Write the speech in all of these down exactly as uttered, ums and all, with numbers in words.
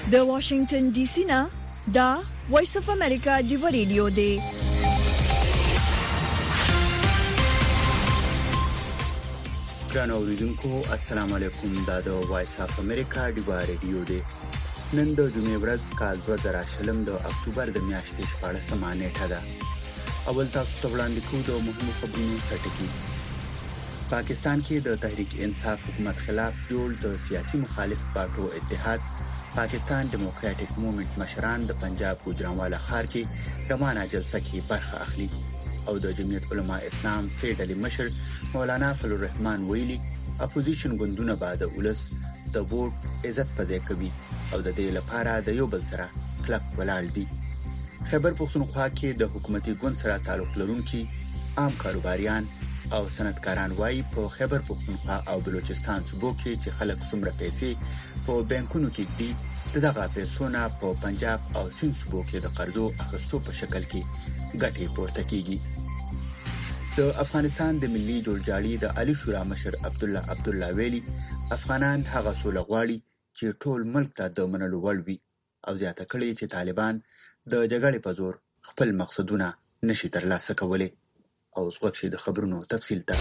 د واشنگټن ډي سي نه دا وایس اف امریکا دی ریډیو دی. ګران اوریدونکو السلام علیکم. دا د وایس اف امریکا دی ریډیو دی. نن د جمعې ورځ کال دوه زره شلم د اکتوبر د میاشتې شپاړسمه نیټه ده. اول تاسو ته وړاندې کوو د مهمو خبرونو سرټکي. پاکستان کې د تحریک انصاف حکومت خلاف جوړ د سیاسي مخالف پارټو اتحاد پاکستان ډیموکراټک موومېنټ مشران د پنجاب ګوجرانوالا ښار کې روانه جلسه کې برخه اخلي او د جمعیت علماء اسلام فیډرالي مشر مولانا فضل الرحمن ویلي اپوزیشن ګوندونه بعد ولس د ووټ عزت پځای کوي او د دې لپاره د یو بل سره کلک ولاړ دي. خیبر پختونخوا کې د حکومتي ګوند سره تعلق لرونکي عام کاروباریان او صنعتکاران وايي په خیبر پختونخوا او بلوچستان صوبو کې چې خلک څومره پیسې په بانکونو کې دي دغه پیسو نه په پنجاب او سند صوبو کې د قرضو اخیستو په شکل کې ګټې پورته کیږي. د افغانستان د ملي جوړجاړي د عالی شورا مشر عبد الله عبد الله ویلي افغانان هغه سوله غواړي چې ټول ملک ته د منلو وړ وي او زیاته کړي چې طالبان د جګړې په زور خپل مقصدونه نشي ترلاسه کولای. او زغکشي د خبرونو تفصیل ته.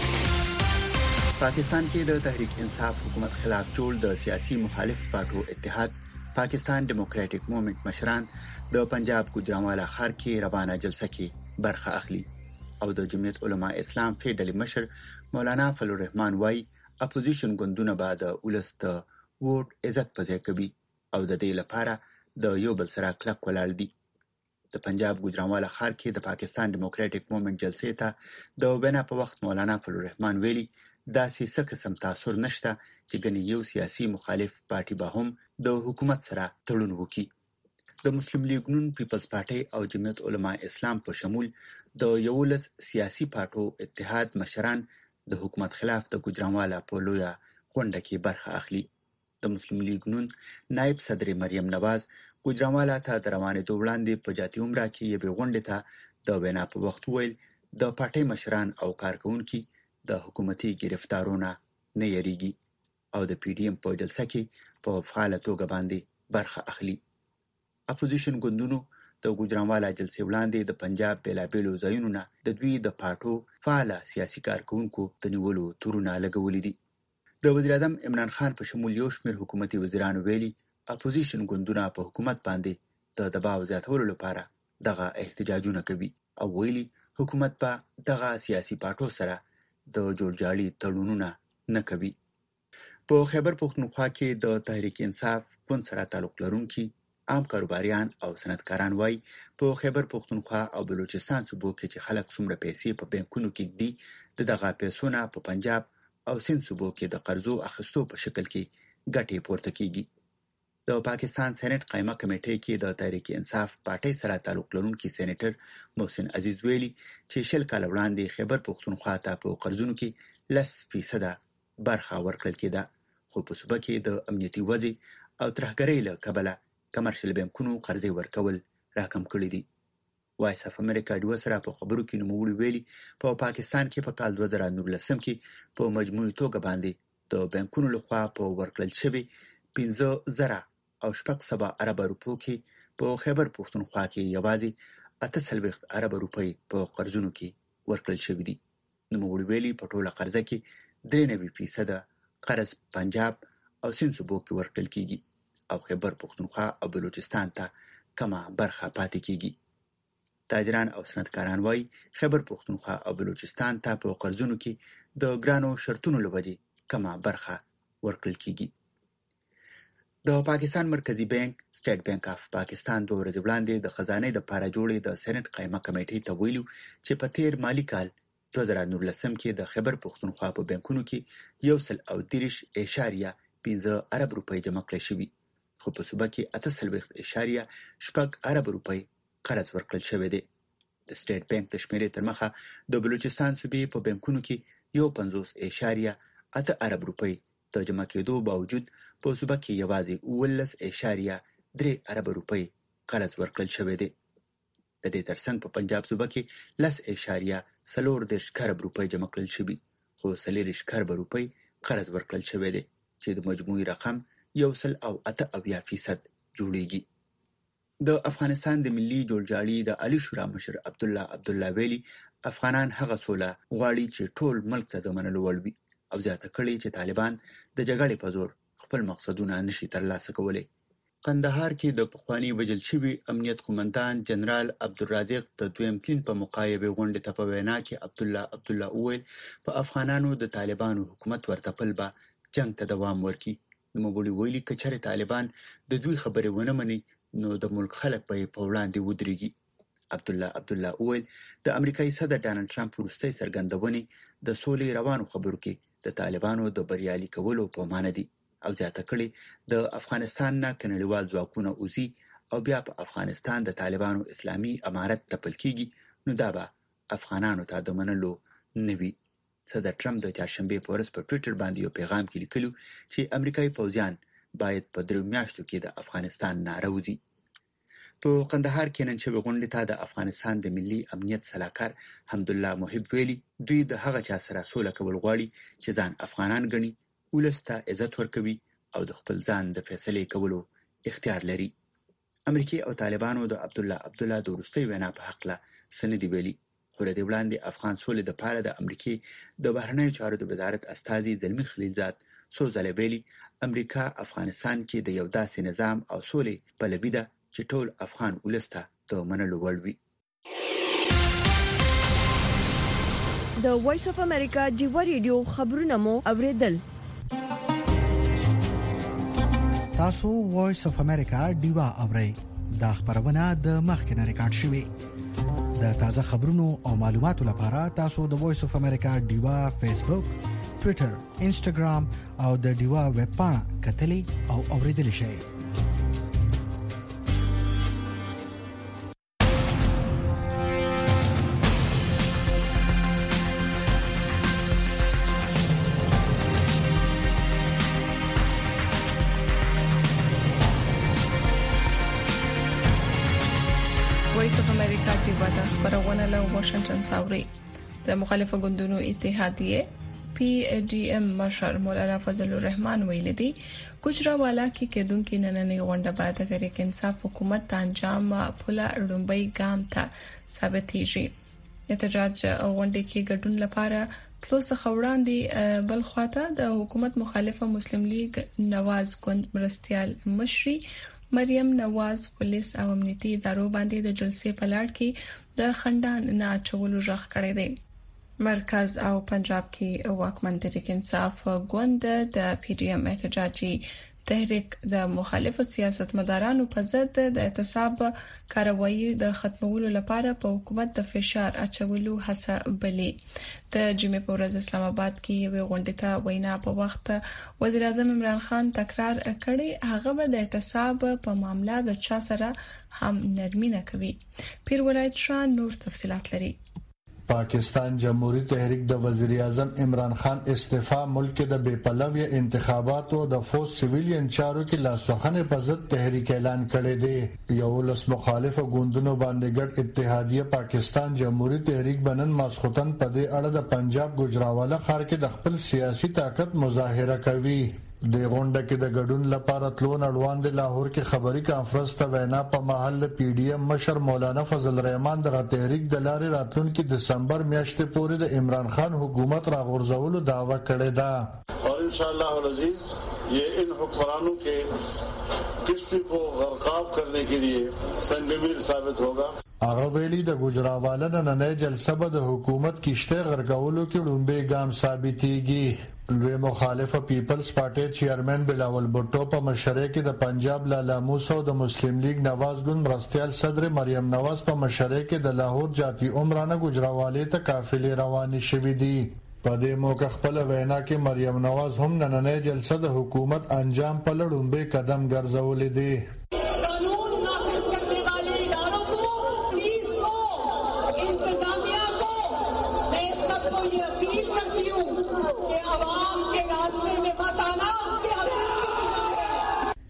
پاکستان کې د تحریک انصاف حکومت خلاف جوړ د سیاسي مخالف پارټو اتحاد پاکستان ډیموکراټک موومېنټ مشران د پنجاب ګوجرانوالا ښار کې روانه جلسه کې برخه اخلي او د جمعیت علماء اسلام فیډرالي مشر مولانا فضل الرحمن وايي اپوزیشن ګوندونه بعد ولس د ووټ عزت پځای کوي او د دې لپاره د یو بل سره کلک ولاړ دي. د پنجاب ګوجرانوالا ښار کې د پاکستان ډیموکراټک موومېنټ جلسې ته د وینا په وخت مولانا فضل الرحمن ویلي داسې څه قسم تاثیر نشته چې ګنې یو سیاسي مخالف پارټي به هم د حکومت سره تړون وکړي. د مسلم لیگ نون پیپلز پارټي او جمعیت علماء اسلام په شمول د یولس سیاسي پارټو اتحاد مشران د حکومت خلاف د ګوجرانوالا په لویه غونډه کې برخه اخلي. د مسلم لیگ نون نائب صدر مریم نواز ګوجرانوالا ته د روانېدو وړاندې په جاتي عمره کې یوې غونډې ته د وینا په وخت ویل د پارټۍ مشران او کارکونکي د حکومتي گرفتارونو نه یریږي او د پی ډی ایم په جلسه کې په فعاله توګه باندې برخه اخلي. اپوزیشن ګوندونو د ګوجرانوالا جلسې وړاندې د پنجاب بیلابیلو ځایونو نه د دوی د پارټو فعاله سیاسي کارکونکو د نیولو تورونه لګولي دي. د وزیر اعظم عمران خان په شمول یو شمېر حکومتي وزیرانو ویلي اپوزیشن ګوندونه په حکومت باندې د دباو زیاتولو لپاره دغه احتجاجونه کوي او ویلي حکومت په دغه سیاسي پارټو سره د جوړجاړي تړونونه نه کوي. په خیبر پختونخوا کې د تحریک انصاف ګوند سره تعلق لرونکي عام کاروباریان او صنعتکاران وايي په خیبر پختونخوا او بلوچستان صوبو کې چې خلک څومره پیسې په بانکونو کې دي دغه پیسو نه په پنجاب او سند صوبو کې د قرضو اخیستو په شکل کې ګټې پورته کیږي. د پاکستان سېنات قائمه کمیټې کې د تحریک انصاف پارټۍ سره تعلق لرونکي سېنیټر محسن عزیز ویلي چې شل کال وړاندې خیبر پختونخوا ته په قرضونو کې لس فیصد برخه ورکړل کېده خو په صوبه کې د امنیتي وضع او ترهګرۍ له کبله کمرشل بانکونو قرضې ورکول راکم کړي دي. وایس اف امریکا ډیو سره په خبرو کې نوموړي ویلي په پاکستان کې په کال دوه زره نولسم کې په مجموعي توګه باندې د بانکونو لخوا په ورکړل شوي پنځه زره او شپږ سوه اربه روپو کې په خیبر پختونخوا کې یوازې اته څلوېښت اربه روپۍ په قرضونو کې ورکړل شوي دي. نوموړي ویلي په ټوله قرضه کې درې نوي فیصده قرض پنجاب او سند صوبو کې ورکړل کیږي او خیبر پختونخوا او بلوچستان ته کمه برخه پاتې کیږي. تاجران او صنعتکاران وايي خیبر پختونخوا او بلوچستان ته په قرضونو کې د ګرانو شرطونو لوجې کمه برخه ورکړل کیږي. د پاکستان مرکزی بانک سټیټ بانک اف پاکستان دوه ورځې وړاندې د خزانه د لپاره جوړې د سېنات قائمه کمیټې ته ویلو چې په تیر مالی کال دوه زره نولسم کې د خیبر پختونخوا په بانکونو کې یو سل او دېرش اشاریه پنځه ارب روپۍ جمع کړل شوي خو په صوبه کې اته څلوېښت اشاریه شپږ ارب روپۍ قرض ورکړل شوی دی. د سټیټ بانک د شمیرې تر مخه د بلوچستان صوبې په بانکونو کې یو پنځوس اشاریه اته ارب روپۍ د جمع کېدو باوجود په صوبه کې یوازې اوولس اشاریه درې ارب روپۍ قرض ورکړل شوی دی. د دې ترڅنګ په پنجاب صوبه کې لس اشاریه څلور دېرش ارب روپۍ جمع کړل شوي خو څلېرویشت ارب روپۍ قرض ورکړل شوی دی چې د مجموعي رقم یو سل او اته اویا فیصد جوړیږي. د افغانستان د ملي جوړجاړي د عالی شورا مشر عبد الله عبد الله ویلي افغانان هغه سوله غواړي چې ټول ملک ته د منلو وړ وي او زیاته کړي چې طالبان د جګړې په زور خپل مقصدونه نشي ترلاسه کولی. قندهار کې د پخوانی وجل شوی امنیت قومندان جنرال عبدالرازق د دویم تین په مقایبه غونډه ته په وینا کې عبد الله عبد الله وویل په افغانانو د طالبانو حکومت ورتپل به جنگ ته دوام ورکړي. نوموړي ویلي که چېرې طالبان د دوی خبرې ونه مني نو د ملک خلک به په وړاندې ودرېږي. عبد الله عبد الله وویل د امریکایي صدر ډانلډ ټرمپ وروستۍ څرګندونې د سولې روانو خبرو کې د طالبانو د بریالي کولو په معنی دي او زیاته کړي د افغانستان نه کنړیوال ځواکونه اوزي او بیا په افغانستان د طالبانو اسلامي امارت تپل کیږي نو دا به افغانانو ته د منلو نه وي. صدر ټرمپ د چهارشنبه په ورځ په ټویټر باندې یو پیغام کې لیکلو چې امریکایي پوځیان باید په درو میاشتو کې د افغانستان نه راوځي. په قندهار کې نن شوې غونډې ته د افغانستان د ملي امنیت سلاکار حمدالله محب ویلي دوی د هغه چا سره سوله کول غواړي چې ځان افغانان ګڼي، ولس ته عزت ورکوي او د خپل ځان د فیصلې کولو اختیار لري. امریکای او طالبانو د عبد الله عبد الله د وروستۍ وینا په حق له سندې ویلي خو د وړاندې افغان سولې د پاره د امریکای د بهرنیو چارو د وزارت استاذي زلمی خلیلزاد څو ځله ویلي امریکا افغانستان کې د یو داسې نظام او سولې پلوي ده چې ټول افغان ولس ته د منلو وړ وي. د وایس اف امریکا ډیوا ریډیو خبرونه مو اوریدل. تاسو وایس اف امریکا ډیوا اورئ. دا خبرونه د مخکنه ریکارډ شوې. د تازه خبرونو او معلوماتو لپاره تاسو د وایس اف امریکا ډیوا فیسبوک، ټوئیټر، انسټاګرام او د ډیوا ویب پاڼه کتلې او اوریدل شئ. وایس اف امریکا چې واده خبرونه له واشنگټن څخه د مخالفو ګوندونو اتحادیه پی ډی ایم مشر مولانا فضل الرحمن ویل دي ګجراوالا کې کېدونکې نننۍ غونډه بعد د تحریک انصاف حکومت انجام پولا رډمبۍ ګام ته ثابتېږي. احتجاج غونډې کې ګډون لپاره تلو څخه وړاندې بل خواته د حکومت مخالفه مسلم لیگ نواز ګوند مرستيال مشري مریم نواز پولیس او امنیتي ادارو باندې د جلسې په لړ کې د خندان نه اچولو ژغ کړی دی. مرکز او پنجاب کې واکمن تحریک انصاف ګوند د پی ډی ایم احتجاجي تحریک د مخالف سیاستمدارانو په ضد د اعتصاب کاروایی د ختمولو لپاره په حکومت د فشار اچولو هڅه بلې. د جمعې په ورځ اسلام آباد کې یو غونډه ته وینا په وخت وزیر اعظم عمران خان تکرار کړی هغه به د اعتصاب په معاملې د چا سره هم نرمي نه کوي. پیر ولایت شاه نور تفصيلات لري. پاکستان جمهوریت تحریک د وزیر اعظم عمران خان استعفا ملک د بے پلوی انتخاباتو د فوز سیویلین چارو کې لاسوهنه په ضد تحریک اعلان کړی دی. یو لس مخالف غوندونو باندې ګډ اتحادیه پاکستان جمهوریت تحریک بنن ماسختن په دې اړه د پنجاب ګجراوالا ښار کې د خپل سیاسي طاقت مظاهره کوي. د غونډه کې د ګډون لپاره تلون اړوند لاهور کې خبري کانفرنس ته وینا په محل پی ډی ایم مشر مولانا فضل الرحمن د تحریک د لارې راتلونکي دسمبر میاشتې پورې د عمران خان حکومت راغورځولو دعوه کړې ده. और इंशाअल्लाह अजीज ये इन हुक्मरानों के किश्ती को गरकाब करने के लिए संगमीर साबित होगा. هغه ویلي د ګجراوالا نننۍ جلسه به د حکومت کشته غرقولو کې لومبي ګام ثابتېږي. لوی مخالفه پیپلز پارټي چیرمن بلاول بوټو په مشرۍ کې د پنجاب لالا موسی او د مسلم لیگ نواز ګوند مرستيال صدر مریم نواز په مشرۍ کې د لاهور جاتی عمرانه ګجراوالې ته قافلې روانې شوې دي. په دې موقع خپل وینا کې مریم نواز هم نننۍ جلسه د حکومت انجام په لړومبي قدم ګرځولې دي.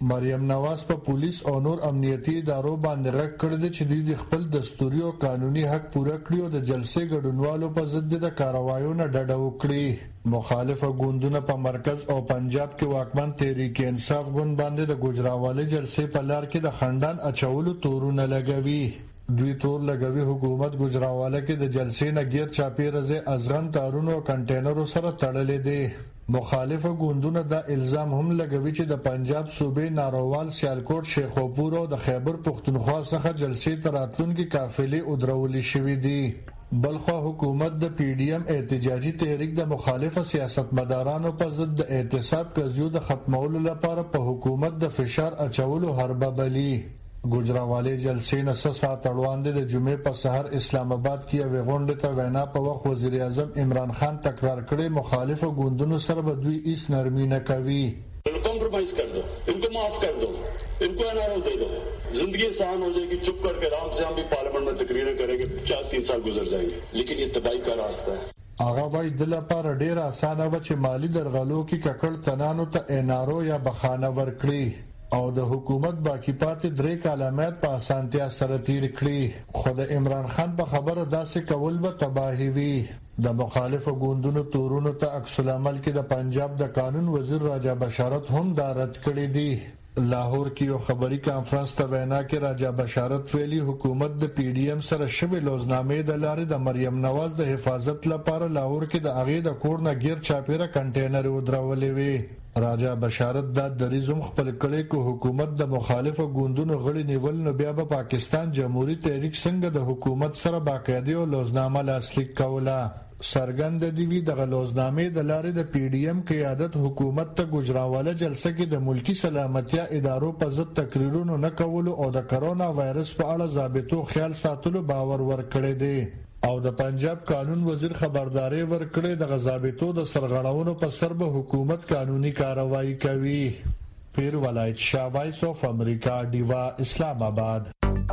مریم نواز په پولیس او نور امنیتي ادارو باندې غږ کړی دی چې دوی خپل دستوري او قانوني حق پوره کړي او د جلسې ګډونوالو په ضد د کاروایو نه ډډه وکړي. مخالفه ګوندونه په مرکز او پنجاب کې واکمن تحریک انصاف ګوند باندې د ګوجراوالي جلسې په لار کې د خندان اچولو تورونه لګوي. دوی تور لګوي حکومت ګوجراواله کې د جلسې نه غیر چاپیرزه ازغن تارونو او کنټینرو سره تړلې دي. مخالفه ګوندونه دا الزام هم لګوي چې د پنجاب صوبې نارووال، سیالکوټ، شیخوپور او د خیبر پختونخوا څخه جلسې ته راتلونکي قافلې ودرولې شوې دي. بلخوا حکومت د پی ډی ایم احتجاجي تحریک د مخالفه سیاستمدارانو په ضد د اعتصاب قضیو د ختمولو لپاره په حکومت د فشار اچولو حربه بلی. ګوجراوالي جلسې نه څه ساعت وړاندې د جمعې په سحر اسلام آباد کې یوې غونډې ته وینا په وخت وزیر اعظم عمران خان تکرار کړی مخالفو ګوندونو سره به دوی هیڅ نرمي نه کوي. कॉम्प्रोमाइज कर दो, इनको माफ कर दो, इनको एनआरओ दे दो, जिंदगी आसान हो जाएगी. चुप करके आराम से हम भी पार्लियामेंट में तकरीरें करेंगे, चार तीन साल गुजर जाएंगे. लेकिन ये तबाही का रास्ता है. هغه وای د لپاره ډیر اسانه و چې مالی درغلو کې ککړ تنانو ته انارو یا بخانه ورکړي او د حکومت باقی پاتې درې کلمات په اسانتیا سره تیر کړي. خو د عمران خان په خبره داسې کول به تباهي وي. د مخالفو ګوندونو تورونو ته عکس العمل کې د پنجاب د قانون وزیر راجا بشارت هم دا رد کړی دی. لاهور کې یو خبري کانفرنس ته وینا کې راجا بشارت ویلي حکومت د پی ډی ایم سره شوی لوزنامې د لارې د مریم نواز د حفاظت لپاره لاهور کې د اغې د کور نه غیر چاپیره کنټینر ودرولې وي. راجا بشارت دا دریزم خپل کړي کو حکومت د مخالفو ګوندونو غړي نیول نو بیا به پاکستان جمهوریت تحریک څنګه د حکومت سره باقاعده او لوزنامه لاسلیک کوله. سرګند دی وی د غلوزنامې د لارې د پی ډی ایم قیادت حکومت ته ګوجراواله جلسه کې د ملکی سلامتیا ادارو په ضد تقریرونو نه کولو او د کرونا وایرس په اړه ضابطو خیال ساتلو باور ورکړی دی او د پنجاب قانون وزیر خبرداري ورکړي د ضابطو د سرغړونو په سر به حکومت قانوني کاروایی کوي. پیر ولایت شاه وایس اف امریکا دیوا اسلام آباد.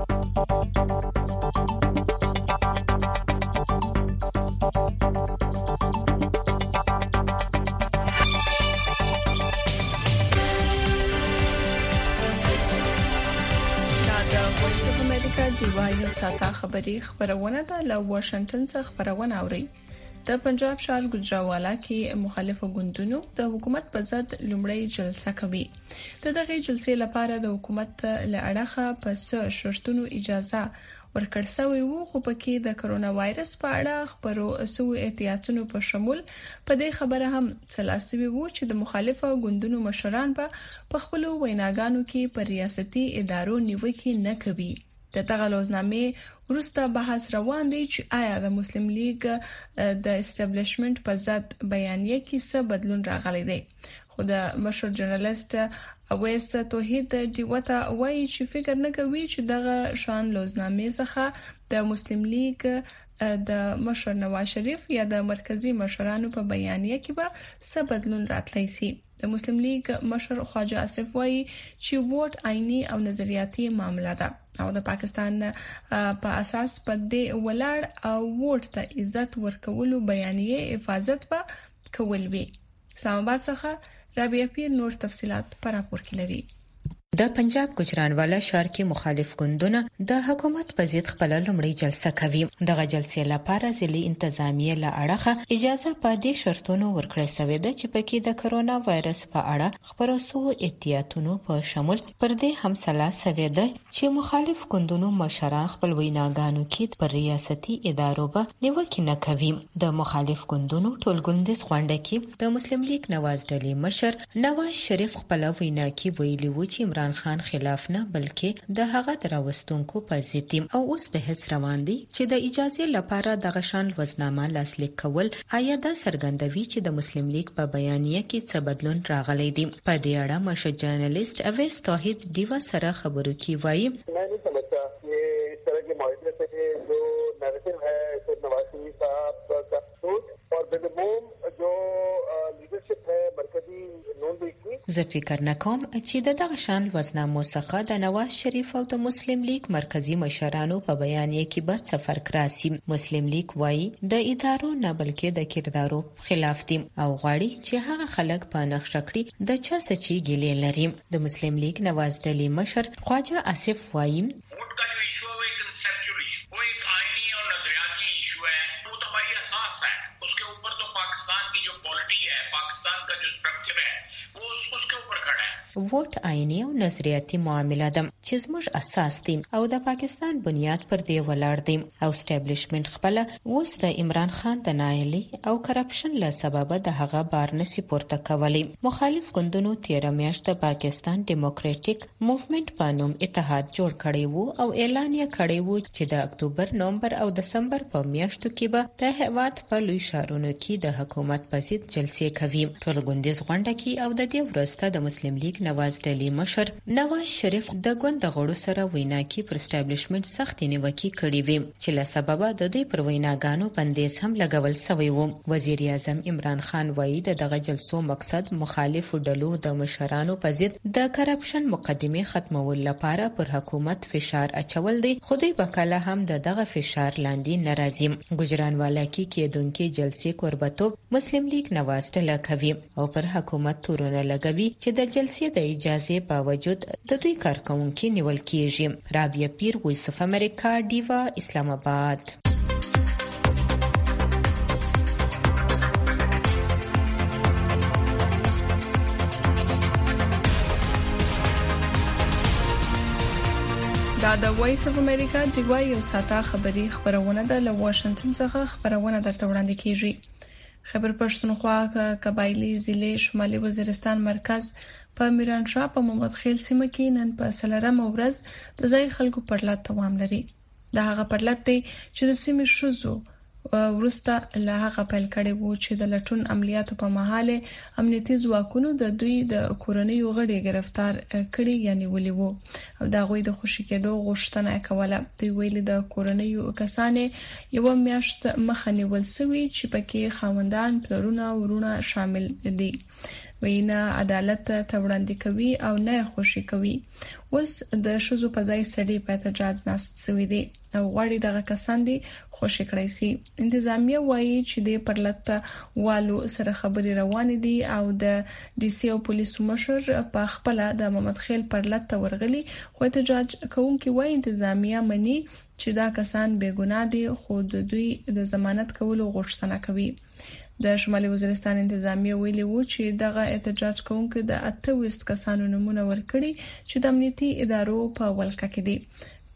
دیوا یو ساته خبري خبرونه ده له واشنگټن څخه خبرونه اوري. د پنجاب ښار ګوجراوالا کې مخالفو ګوندونو د حکومت په ضد لومړی جلسه کوي. د دغه جلسې لپاره د حکومت له اړخه پس شرطونو اجازه ورکړ شوی وو، خو پکې د کرونا وایرس په اړه خبرو اسو احتیاطونو په شمول په دې خبره هم څلاسوي وو چې د مخالفو ګوندونو مشران په خپل ویناګانو کې پر ریاستي ادارو نیوکه نه کوي. د دغه لوزنامې وروسته بحث روان دی چې آیا د مسلم لیگ د اسټابلیشمنت په ضد بیانیه کې څه بدلون راغلی دی. خو د مشهور ژورنالیست اویس توحید دیوتا وایي چې فکر نه کوي چې دغه شان لوزنامې څخه د مسلم لیگ د مشر نواز شریف یا د مرکزی مشرانو په بیانیه کې به څه بدلون راتلی سي. د مسلم لیگ مشر خواجه آصف وایي چې ووټ عیني او نظریاتي معاملہ ده او د پاکستان په اساس په دې ولاړ او ووټ ته عزت ورکولو بیانیه حفاظت به کول وی. اسلام آباد څخه رابعه پیر نور تفصيلات پر راپور کې لري. د پنجاب ګوجرانوالا ښار کې مخالف ګوندونه د حکومت په ضد خپل لومړی جلسه کوي. دغه جلسې لپاره ځلې انتظامیه له اړخه اجازه په دې شرطونو ورکړې شوې ده چې پکې د کرونا وایرس په اړه خبرو سو احتیاطونو په شمول پر دې هم سلا شوې ده چې مخالف ګوندونو مشران خپل ویناګانو کې پر ریاستي ادارو به نیوکه نه کوي. د مخالف ګوندونو ټولګوندیز غونډه کې د مسلم لیگ نواز ډلې مشر نواز شریف خپل وینا کې ویلي و چې عمران خان خلاف نه بلکې د هغه دراوستونکو په ضد او اوس بحث روان دي چې د اجازه لپاره د غشان وزنامه لاسلیک کول آیا دا څرګندوي چې د مسلم لیگ په بیانیه کې څه بدلون راغلی دی. په دې اړه مشهور ژورنالیست اویس توحید دیوا سره خبرو کې وایي मैं नहीं समझता ये इस तरह के मामले से जो नैरेटिव है सिर्फ नवाज शरीफ साहब का सोच और बेलमूम जो लीडरशिप है मरकजी नून लीग की زه فکر نکوم چې د دغه شان وزنامو څخه د نواز شریف او د مسلم لیگ مرکزی مشرانو په بیانیه کې به څه فرق راسي. مسلم لیگ وایي د ادارو نه بلکې د کردارو خلاف دي او غواړي چې هغه خلک په نقشه کړي د چا څه چې ګیلې لري. د مسلم لیگ نواز ډلې مشر خواجه آصف وایي ووٹ کا جو ایشو ہے وہ ایک کنسپچوئل ایشو، وہ ایک آئینی اور نظریاتی ایشو ہے، وہ تو ہماری اساس ہے. اس کے اوپر تو پاکستان کی جو پالیٹی ہے، پاکستان کا جو سٹرکچر ہے وہ اس کے اوپر کھڑا ہے. ووټ آئینی او نظریاتي معامله ده چې زموږ اساس دی او د پاکستان بنیاد پر دی ولاړ دی او اسټابلیشمنت خپل اوس د عمران خان د نایلی او کرپشن له سبب د هغه بار نسی پورته کولی. مخالف ګوندونو تیر میاشت د پاکستان ډیموکراټیک موومېنټ په نوم اتحاد جوړ کړی وو او اعلان یې کړی وو چې د اکتوبر، نومبر او دسمبر په میاشتو کې به د هیواد په لوی ښارونو کې د حکومت په ضد جلسې کوي. ټول ګوندیز غونډه کې او د دې ورسته د مسلم لیگ نواز ډلې مشر نواز شریف د ګوند غړو سره وینا کې پر اسټابلیشمنت سخت نیوکې کړې وې چې له سببه د دوی پر ویناګانو بندیز هم لګول شوی و. وزیر اعظم عمران خان وایي د دغه جلسو مقصد مخالفو ډلو د مشرانو په ضد د کرپشن مقدمه ختمول لپاره پر حکومت فشار اچول دي، خو دوی به کله هم د دغه فشار لاندې ناراضي. ګجرانوالا کې کېدونکې جلسې کوربتوب مسلم لیگ نواز ډله کوي او پر حکومت تورونه لګوي چې د جلسې د اجازه باوجود د دوی کارکونکو نیول کیږي. رابعه پیر، وایس اف امریکا، ډیوا، اسلام آباد. دا د وایس اف امریکا ډیوا یو ساته خبری خبرونه ده له واشنگټن څخه خبرونه درته وړاندې کیږي. خیبر پښتونخوا قبایلی ضلع شمالي وزیرستان مرکز په میرانشاه په محمد خیل سیمه کې نن په سلرم ورځ د ځای خلکو پرلط دوام لري. دا هغه پرلط دی چې د سیمې شوزو ورسته له هغه پیل کړي وو چې د لټون عملیاتو په مهاله امنیتي ځواکونو د دوی د کورنیو غړي گرفتار کړي یعنی ولي وو او دا غوي د خوشی کېدو غوښتنه کوله. دوی ویلي د کورنیو کسانې یو میاشت مخنی ولسوي چې پکې خاوندان، پلرونه، ورونه شامل دي. وینا عدالت ته وړاندې کوي او نه خوشي کوي. اوس د شوزو په ځای سړي په احتجاج ناست سوي دي او غواړي دغه کسان دي خوشي کړی سي. انتظامیه وایي چې د پرلط والو سره خبري روان دي او د ډي سي او پولیسو مشر په خپل د محمد خیل پرلط ته ورغلي، خو احتجاج کوونکي وایي انتظامیه مني چې دا کسان بې ګناه دي خو د دوی د ضمانت کولو غوښتنه کوي. د شمالي وزیرستان انتظامیه ویلي وو چې دغه احتجاج کوونکو د اته ویشت کسانو نومونه ورکړي چې د امنیتي ادارو په ولکه کې دي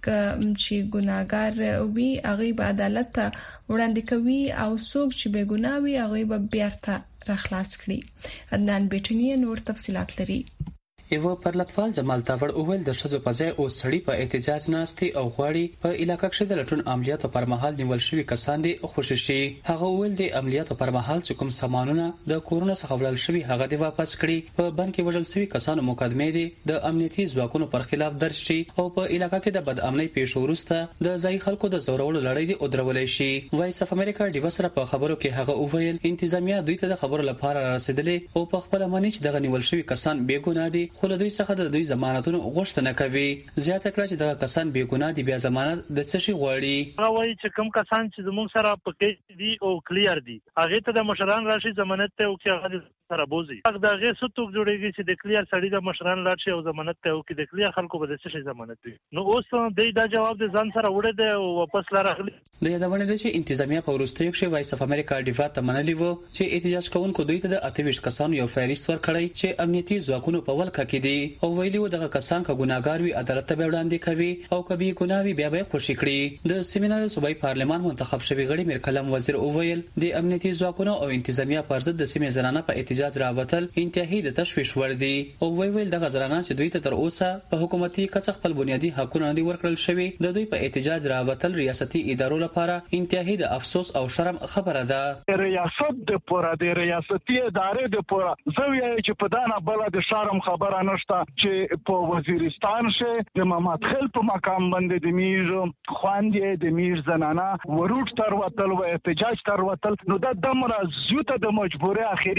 چې ګناګار وي هغه به عدالت ته وړاندې کوي او څوک چې بې ګناه وي هغه به بیرته راخلاص کړي. عدنان بیٹنی نور تفصيلات لري. یو پرلطفال جمال تاوړ اول د شذو په ځای او سړی په احتجاج ناشتي او غواړي په علاقې کې د لټون عملیاتو پر مهال نیول شوی کسان دي خوشی شي. هغه ول د عملیاتو پر مهال چې کوم سامانونه د کورونه څخه وړل شوی هغه دی واپس کړي. په بند کې وژل شوی کسانو مقدمه دي د امنیتي ځواکونو پر خلاف درج شي او په علاقې کې د بد امنۍ پیښو وروسته د ځای خلکو د زورولو لړۍ دی او درولې شي. وایس اف امریکا ډیوا سره په خبرو کې هغه وویل انتظامیه دوی ته د خبرو لپاره رسیدلې او په خپل معنی چې دغه نیول شوی کسان بې ګناه دي خو له دوی څخه د دوی ضمانتونو غوښتنه کوي. زیاته کړه چې دغه کسان بې ګناه دي، بیا ضمانت د څه شي غواړي. هغه وایي چې کوم کسان چې زموږ سره پکې دي او کلیر دي هغه ته د مشران راشي ضمانت ته او کې هغه سره بوزي. هغه دغه ستوک جوړیږي چې د کلیر سړی د مشران راشي او ضمانت ته او کې د کلیر خلکو به د څه شي ضمانت وي. نو اوس د دا جواب د ځان سره وړي دی او واپس لارغلي. د یادونه ده چې انتظامیه په وروستیو کې وایس اف امریکا ډیوا ته منلي وو چې احتجاج کوونکو دوی ته د اته ویشت کسانو یو فهرست ورکړی چې امنیتي ځواکونو په ولکه کې دي او ویلي و دغه کسان که ګناګار وي عدالت ته وړاندې کوي او کبي ګناوي بیا به خوشي کړي. د سیمینار صوبایي پارلمان منتخب شوی غړي میر کلم وزیر اوویل د امنیتي ځواکونو او انتظامیه پر ضد د سیمې زنانه په احتجاج راوتل انتهایی د تشویش ور دي او ویل دغه زنانه چې دوی ته تر اوسه په حکومتي کڅ خپل بنیادی حقوقونه نه ورکړل شوی د دوی په احتجاج راوتل ریاستي ادارو لپاره انتهایی د افسوس او شرم خبره ده. ریاست د پوره د ریاستي ادارې د پوره زویه چې په دانه بل د شرم خبره نشته چې په وزیرستان شه د محمد خیل په مقام باندې د میر خواندې د میر زنانه وروټ تر وتل او احتجاج تر وتل نو د دمر زوته د مجبوري اخیری حد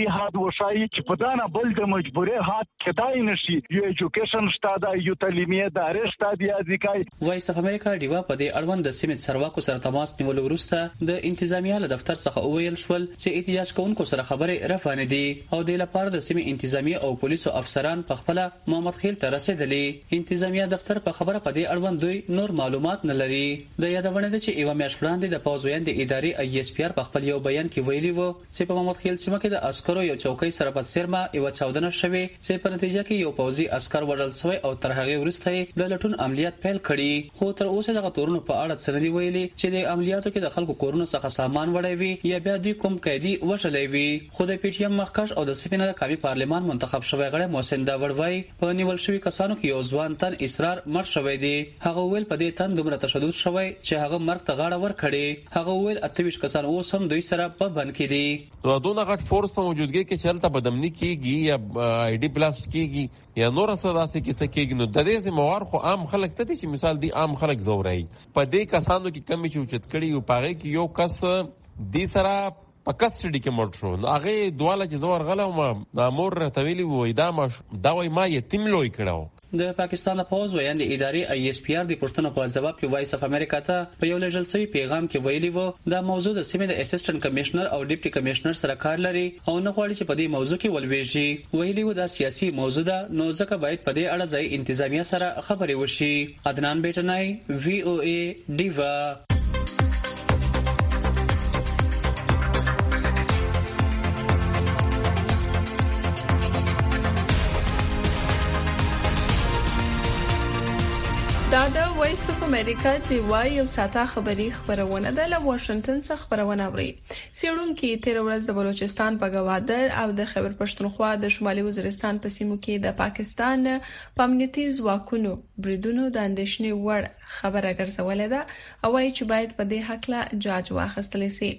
وشایي چې په دانه بل د مجبوري هات کدای نشي یو ایجوکیشن شته یو تعلیمي ادارې شته د ځکای وایس اف امریکا ډیوا په دې اړوند د سیمې سرواکو سره تماس نیول وروسته د انتظامیه له دفتر څخه وویل شول چې احتجاج کوونکو سره خبرې رافانه دي او د لپاره د سیمې انتظامیه او پولیسو افسران په خپل محمد خیل ته رسیدلي انتظامیه دفتر په خبره په دې اړوند دوی نور معلومات نه لري د یادونه ده چې ایو میاش وړاندې د پوز ویاند ادارې ای اس پی آر په خپل یو بیان کې ویلي وو چې په محمد خیل سیمه کې د عسکرو یو چوکۍ سره په سرما یو چاودنه شوه چې په نتیجه کې یو پوزي عسكر وژل شوی او تر هغه وروسته د لټون عملیات پیل کړي خو تر اوسه دغه تورونو په اړه څه نه دی ویلي چې د عملیاتو کې د خلکو کورونو څخه سامان وړي وي یا بیا دوی کوم قیدی وژلې وي خو د پی ټی ایم مخکښ او د سپینه د قومي پارلمان منتخب شوی غړی محسن داور وای په نیول شوی کسانو کې یو ځوان تن اصرار مر شوی دی هغه ویل په دې تن دومره تشدد شوی چې هغه مرګ ته غاړه ور کړي هغه ویل اتویش کسان اوس هم دوی سره په بند کې دي نو دونه غټ فورس په موجودګي کې چلته بدمنی کیږي یا آی ډی پلاس کیږي یا نور څه داسې کیسه کیږي نو د دې موار خو عام خلک ته چې مثال دی عام خلک زورای په دې کسانو کې کمی چوچت کړي یو پاره کې یو کس دی سره په کسټډي کې مړ شو نو هغه دواله چې زور غله ما د امور تویلی وې دا ما دا وای ما یتیم لوی کړو د پاکستان پوز ویاند ادارې ای اس پی آر د پښتنو په جواب کې وایس اف امریکا ته په یو لږل سوي پیغام کې ویلي وو دا موضوع د سیمې د اسسټنټ کمشنر او ډیپټي کمشنر سره کار لري او نه غواړي چې په دې موضوع کې ولويږي ویلي وو دا سیاسي موضوع ده نو ځکه باید په دې اړه ځای انتظامیه سره خبرې وشي عدنان بیٹنای وی او ای ډیوا دا د وایس اف امریکا دی وای یو ساته خبری خبرونه ده له واشنگټن څخه خبرونه اوري سیړونکو تیر ورځ د بلوچستان په گوادر او د خیبر پښتونخوا د شمالي وزیرستان په سیمو کې د پاکستان په امنیتي ځواکونو بریدونو د اندېښنې وړ خبره ګرځولې ده او وايي چې باید په دې حق لا جاج واخیستل شي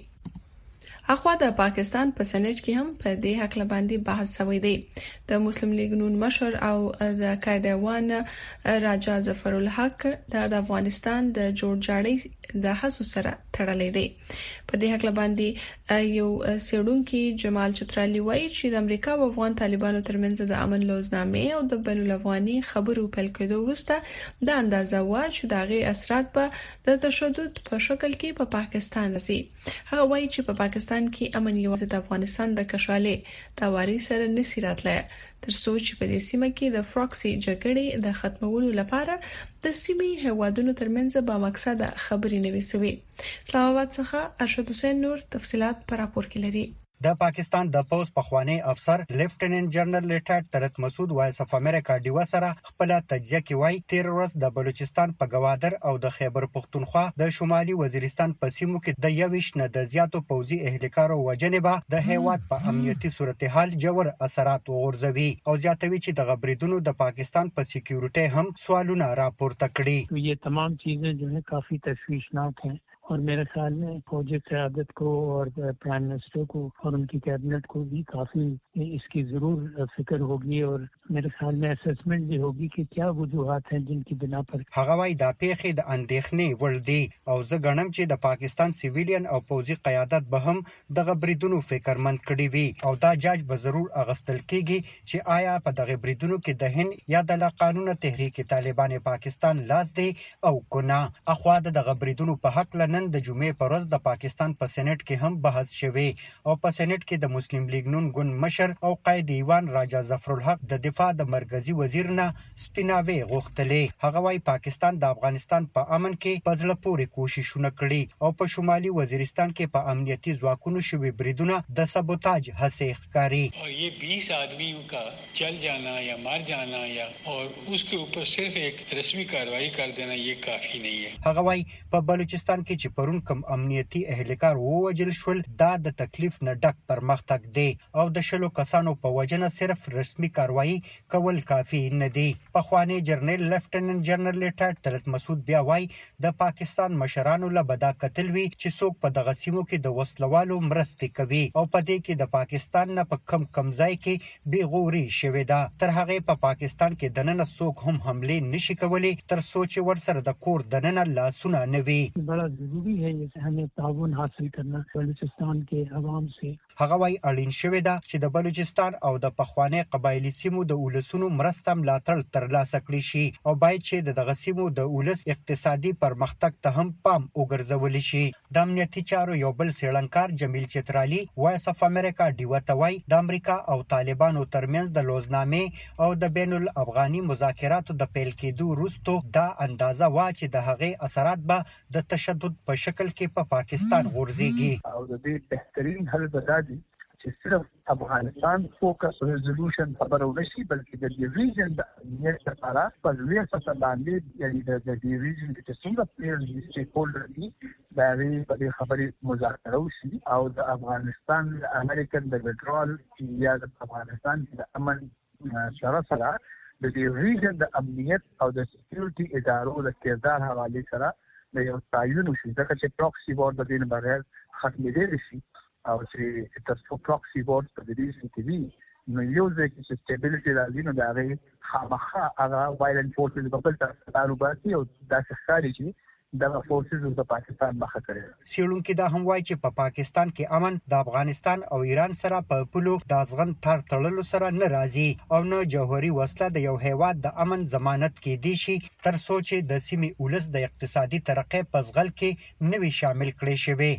اخوا د پاکستان په سېنات کې هم په دې حق باندې بحث شوی دی د مسلم لیگ نون مشر او د قائدوان راجا ظفر الحق د افغانستان د جوړجاړي د حسو سره تړلې دی په دې حق باندې یو سیړونکو جمال چترالي وایي چې د امریکا او افغان طالبانو ترمنځ د امن لوزنامې او د بین الافغاني خبرو په کېدو وروسته د اندازه وا چې دغه اثرات په د تشدد په شکل کې په پا پاکستان رسي هغه وایي چې په پا پاکستان کې امن یوازې د افغانستان د کشالې تاواري سره نسی راتلای تر سوچ په دې سیمه کې د فراکسي جګړې د ختمولو لپاره د سیمې هوادونو ترمنځ به مقصد خبرې نوي سوي اسلام آباد څخه ارشد حسین نور تفصيلات پر راپور کې لري د پاکستان د پوز پخوانی افسر لیفټیننټ جنرال لیټاټ ترت مسعود وایس اف امریکا ډیوا سره خپل تجزیه کې وایي تیر ورځ د بلوچستان په گوادر او د خیبر پختونخوا د شمالي وزیرستان په سیمو کې د یویش نه د زیاتو پوزي اهلکارو وجنبه د هیواد په امنیتي صورتحال جوړ اثرات وغورځوي او زیاتوي چې د غبريدونو د پاکستان په سکیورټي هم سوالونه راپورته کړي یہ تمام چیزیں جو ہے کافی تشویشناک ہیں اور میرے خیال میں فوجی قیادت کو اور پرائم منسٹر کو اور ان کی کیبنٹ کو بھی کافی اس کی ضرور فکر ہوگی اور میرے خیال میں اسسمنٹ بھی ہوگی کہ کیا وجوہات ہیں جن کی بنا پر هغه وايي د پیښې د اندېښنې ور دي او زه غنم چې د پاکستان سیویلین او پوزي قیادت به هم د غبريدونو فکرمند کړي وي او دا جاج به ضرور اغستل کیږي چې آیا په دغه بریدونو کې د هند یا د قانون تحریک طالبان پاکستان لاس دی او کنه اخوا د غبريدونو په حق لنن د جمعې پر ورځ د پاکستان په سېنات کې هم بحث شوی او په سېنات کې د مسلم لیگ نون ګوند مشر او قائد ایوان راجا ظفر الحق د دفاع د مرکزی وزیر نه سپیناوي غوښتلې هغه وايي پاکستان د افغانستان په امن کې پزله پوري کوششونه کړي او په شمالي وزیرستان کې په امنیتي ځواکونو شوی بریدونه د سبوتاج هڅې ښکاری اور یہ بیس آدمیوں کا چل جانا یا مار جانا یا اور اس کے اوپر صرف ایک رسمی کارروائی کر دینا یہ کافی نہیں ہے هغه وايي په بلوچستان کې چې پرون کم امنیتي اهلکار ووجل شول دا د تکلیف نه ډک پرمختګ دی او د شلو کسانو په وجنه صرف رسمي کاروایی کول کافي نه دی په خوانی جنرال لیفټیننټ جنرال لیټاټ ترت مسعود بیا وای د پاکستان مشرانو له بدا قتل وی چې څوک په دغه سیمو کې د وسلوالو مرستې کوي او په دې کې د پاکستان نه په کم کم ځای کې بیغوري شوې ده تر هغه په پاکستان کې دننه څوک هم حمله نشي کولای تر سوچ ور سره د کور دننه لاسونه نوي ضروری ہے یہ ہمیں تعاون حاصل کرنا بلوچستان کے عوام سے هغه وايي اړین شوې ده چې د بلوچستان او د پخوانی قبایلی سیمو د ولسونو مرسته ملاتړ ترلاسه کړي شي او باید چې دغه سیمو د ولس اقتصادي پرمختګ ته هم پام وګرځول شي. د امنیتي چارو یو بل څېړنکار جمیل چترالي وایس اف امریکا ډیو ته وایي د امریکا او طالبانو ترمنځ د لوزنامې او د بین الافغاني مذاکراتو د پیل کېدو وروسته دا اندازه وا چې د هغې اثرات به د تشدد په شکل کې په پا پاکستان غورځيږي او د دې بهترین حل به دا دی چې صرف افغانستان فوکس ریزولوشن خبرو نشي بلکې د دې ریجن د امنیت لپاره په لوی سطح باندې یعنی د دې ریجن کې څنګه پلیئرز چې هولډر دي دا لري په دې خبرې مذاکره وشي او د افغانستان امریکن د وډرال یا د افغانستان د امن سره سره د دې ریجن د امنیت او د سکیورټي ادارو د کردار حواله سره د یو تعین وشي ځکه چې پروکسي وار د دې بغیر ختمېدل شي او چې تاسو پروکسي وار په دې کې کې وي نو یو ځکه چې سټیبلیټي راځي نو دا غي خامخا هغه وایلنت فورسز په بل تاسو باندې او دا ښکاري چې د فورسز د پاکستان مخه کړي. سیړونکو دا هم وایي چې په پا پاکستان کې امن د افغانستان او ایران سره په پلو د ځغن تر تړلو سره نه راځي او نه جوهري وسله د یو هیواد د امن ضمانت کې دي شي تر سوچ د سیمې ولس د اقتصادي ترقې په ځغل کې نوي شامل کړي شوی.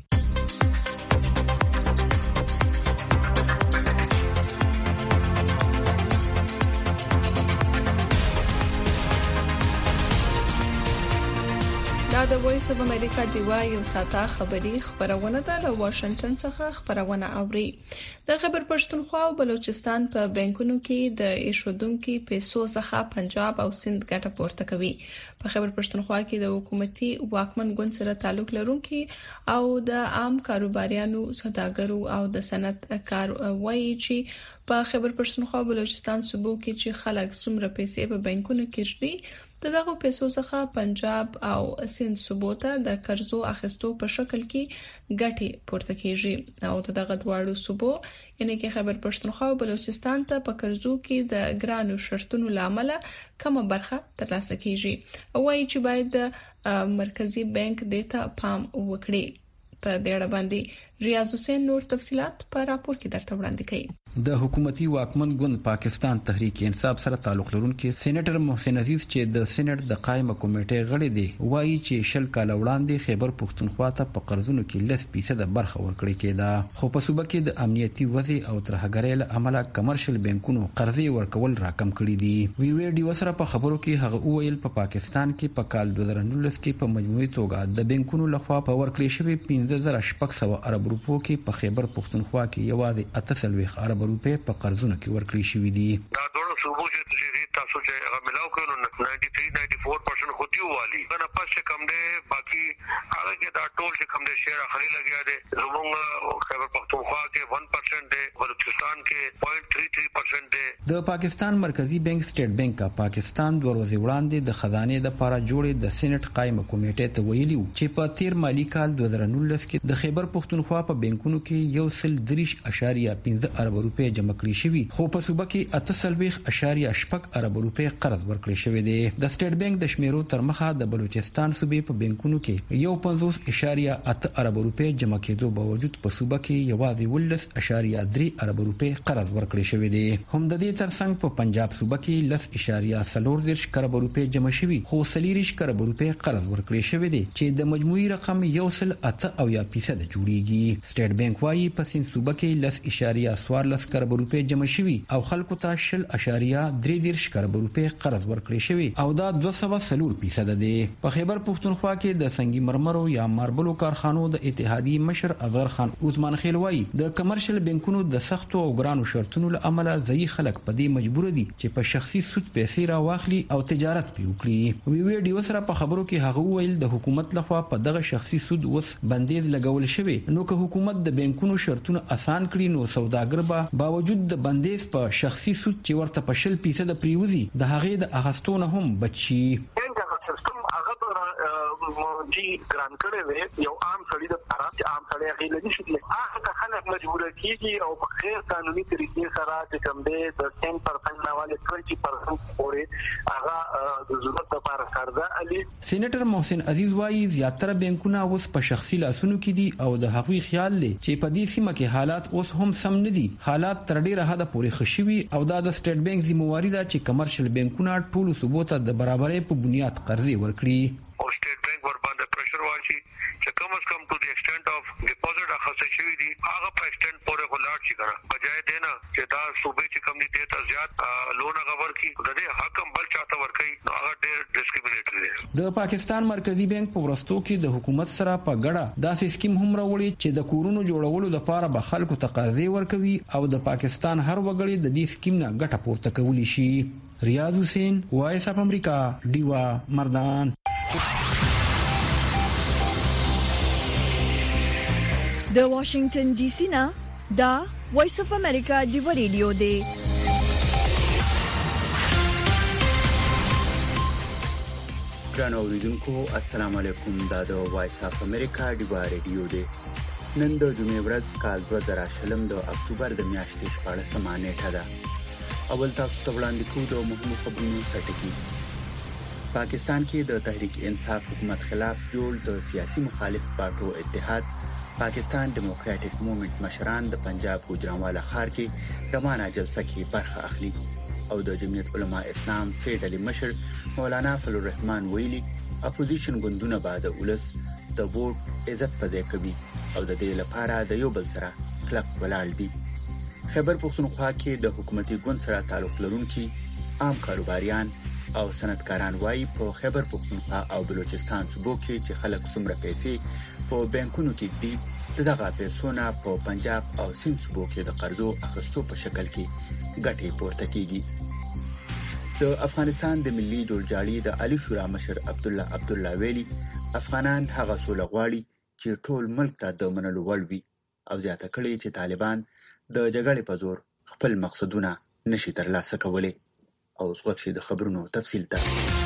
دا د وایس اف امریکا دیوا یو ساته خبری خبرونه ده له واشنگټن څخه خبرونه اوري. د خیبر پښتونخوا او بلوچستان په بانکونو کې د ایشودونکو پیسو څخه پنجاب او سند ګټه پورته کوي. په خیبر پښتونخوا کې د حکومتي واکمن ګوند سره تعلق لرونکي او د عام کاروباریانو سوداګرو او د صنعت کار وایي چې په خیبر پښتونخوا او بلوچستان صوبو کې چې خلک څومره پیسې په بانکونو کې ژوندي دغه پیسو څخه پنجاب او سند صوبو ته د قرضو اخیستو په شکل کې ګټې پورته کیږي او دغه دواړو صوبو یعنی کې خیبر پښتونخوا او بلوچستان ته په قرضو کې د ګرانو شرطونو لامل کومه برخه ترلاسه کیږي او وايي چې باید د مرکزی بانک دته پام وکړي. په دې اړه باندې ریاض حسین نور تفصيلات په راپور کې درته وړاندې کړي. د حکومتي واکمن ګوند پاکستان تحریک انصاف سره تعلق لرونکي سېنیټر محسن عزیز چې د سېنات د قائمه کمیټې غړی دی وایي چې شل کال وړاندې خیبر پښتونخوا ته په قرضونو کې لس فیصد برخه ورکړې کېده خو په صوبه کې د امنیتي وضع او ترهګرۍ له امله کمرشل بانکونو قرضې ورکول راکم کړي دي. وی وی ډي وسره په خبرو کې هغه ویل په پا پاکستان کې په کال دوه زره نولس کې په مجموعي توګه د بانکونو لخوا په ورکړې شوی پنځه زره شپږ سوه ارب روپو کې په خیبر پښتونخوا کې یوازې اته سلويخ ارب روپے په قرضونو کې ورکړي شوې دي. دا ډول صوبو چې تاسو چې هغه ملاو کړو نو نائنٹی تھری نائنٹی فور پرسنٹ خودیو والی نه پس کم ده باقي هغه کې دا ټول چې کم ده شیر اخلي لګیا دي زموږ خیبر پښتونخوا کې ون پرسنٹ ده بلوچستان کې پوائنٹ تھری تھری پرسنٹ ده. د پاکستان مرکزی بانک سټیټ بانک کا پاکستان د ورځې وړاندې د خزانه د لپاره جوړې د سېنات قائمه کمیټې ته ویلي چې په تیر مالی کال دوه زره نولس کې د خیبر پښتونخوا په بانکونو کې یو سل دریش اشاریه پنځه ارب روپے جمع کړي شوی خو په صوبه کې اته سلويخ اشاریه شپږ ارب روپے قرض ورکړي شوی دی. د سټیټ بانک د شمیرو تر مخه د بلوچستان صوبې په بانکونو کې یو پنځوس اشاریه اته ارب روپے جمع کېدو باوجود په صوبه کې یوازې ولس اشاریه درې ارب روپے قرض ورکړي شوی دی. هم د دې ترڅنګ په پنجاب صوبه کې لس اشاریه څلور دېرش ارب روپے جمع شوی خو سلیریش ارب روپے قرض ورکړي شوی دی چې د مجموعي رقم یو سل اته او یا فیصد جوړیږي. سټیټ بانک وايي په سین صوبه کې لس اشاریه څوارلس ارب روپے جمع شوی او خلکو ته شل اشاریه درې دېرش ارب روپے قرض ورکړي شوی او دا دوه سوه څلور فیصد دی. په خیبر پښتونخوا کې د سنگي مرمرو یا ماربلو کارخانو د اتحادیې مشر اظهر خان عثمان خیل وايي د کمرشل بانکونو د سختو او ګرانو شرطونو له امله ځای خلک په دې مجبور دي چې په شخصي سود پیسې را واخلي او تجارت پی وکړي. وی وی ډي وسره په خبرو کې هغه ویل د حکومت لخوا په دغه شخصي سود وس بندیز لګول شوی نو که حکومت د بانکونو شرطونه آسان کړي نو سوداګر به باوجود د بندیز په شخصي سود چې ورته په شل فیصد پریوزي د هغې د اغستونه هم بچي. ټیکنالوژي ګران کړي وي یو عام سړی د لپاره چې عام سړی هغه لږ شي هغه خلک مجبور کیږي او په غیر قانوني طریقې سره چې کوم دی د ten percent نواله twenty percent پورې هغه د ضرورت لپاره قرضه علي. سېنیټر محسن عزیز وايي زیاتره بانکونه اوس په شخصي لاسونو کې دي او د هغوی خیال دی چې په دې سیمه کې حالات اوس هم سم نه دي. حالات تر ډیره حده پورې خشوي او دا د سټیټ بانک ذمہواری ده چې کمرشل بانکونه ټول صوبو ته د برابرۍ په بنیاد قرضې ورکړي. او سټیټ بانک ور باندې پریشر واچي چې کم از کم ټو دی ایکسټنټ اف ډیپوزټ اخصه شوی دي هغه په ایکسټنټ پورې غلاړ شي کنه بجای دینا چې دا صوبې چې کم دي ته زیات لون غور کی د دې حکم بل چاته ورکړي نو هغه ډېر ډیسکریمینیټری دی. د پاکستان مرکزی بانک په ورستو کې د حکومت سره په ګډه داسې سکیم هم راوړي چې د کورونو جوړولو لپاره به خلکو ته قرضې ورکوي او د پاکستان هر وګړي د دې سکیم نه ګټه پورته کولی شي. ریاض حسین وایس اف امریکا دیوا مردان. د واشنگټن ډي سي نه دا وایس اف امریکا دیوا ریډیو دی. ګران اوریدونکو السلام علیکم. دا د وایس اف امریکا دیوا ریډیو دی. نن د جمعې ورځ کال دوه زره شلم د اکتوبر د میاشتې شپاړسمه نیټه ده. اول تاسو ته وړاندې کوو د مهمو خبرونو سرټکی. پاکستان کې د تحریک انصاف حکومت خلاف جوړ د سیاسي مخالف پارټو اتحاد پاکستان ډیموکراټک موومېنټ مشران د پنجاب ګوجرانوالا ښار کې روانه جلسه کې برخه اخلي او د جمعیت علما اسلام فیډرالي مشر مولانا فضل الرحمن ویلي اپوزیشن ګوندونه بعد ولس د ووټ عزت پځای کوي او د دې لپاره د یو بل سره کلک ولاړ دي. خیبر پختونخوا کې د حکومتي ګوند سره تعلق لرونکي عام کاروباریان او صنعتکاران وايي په خیبر پختونخوا او بلوچستان صوبو کې چې خلک څومره پیسې په بانکونو کې دي دغه پیسې نه په پنجاب او سند صوبو کې د قرضو اخیستو په شکل کې ګټې پورته کیږي. د افغانستان د ملي جوړجاړي د عالی شورا مشر عبد الله عبد الله ویلي افغانان هغه سوله غواړي چې ټول ملک ته د منلو وړ وي او زیاته کړي چې طالبان د جګړې په زور خپل مقصدونه نشي ترلاسه کولای. او زغښي د خبرونو تفصیل ته.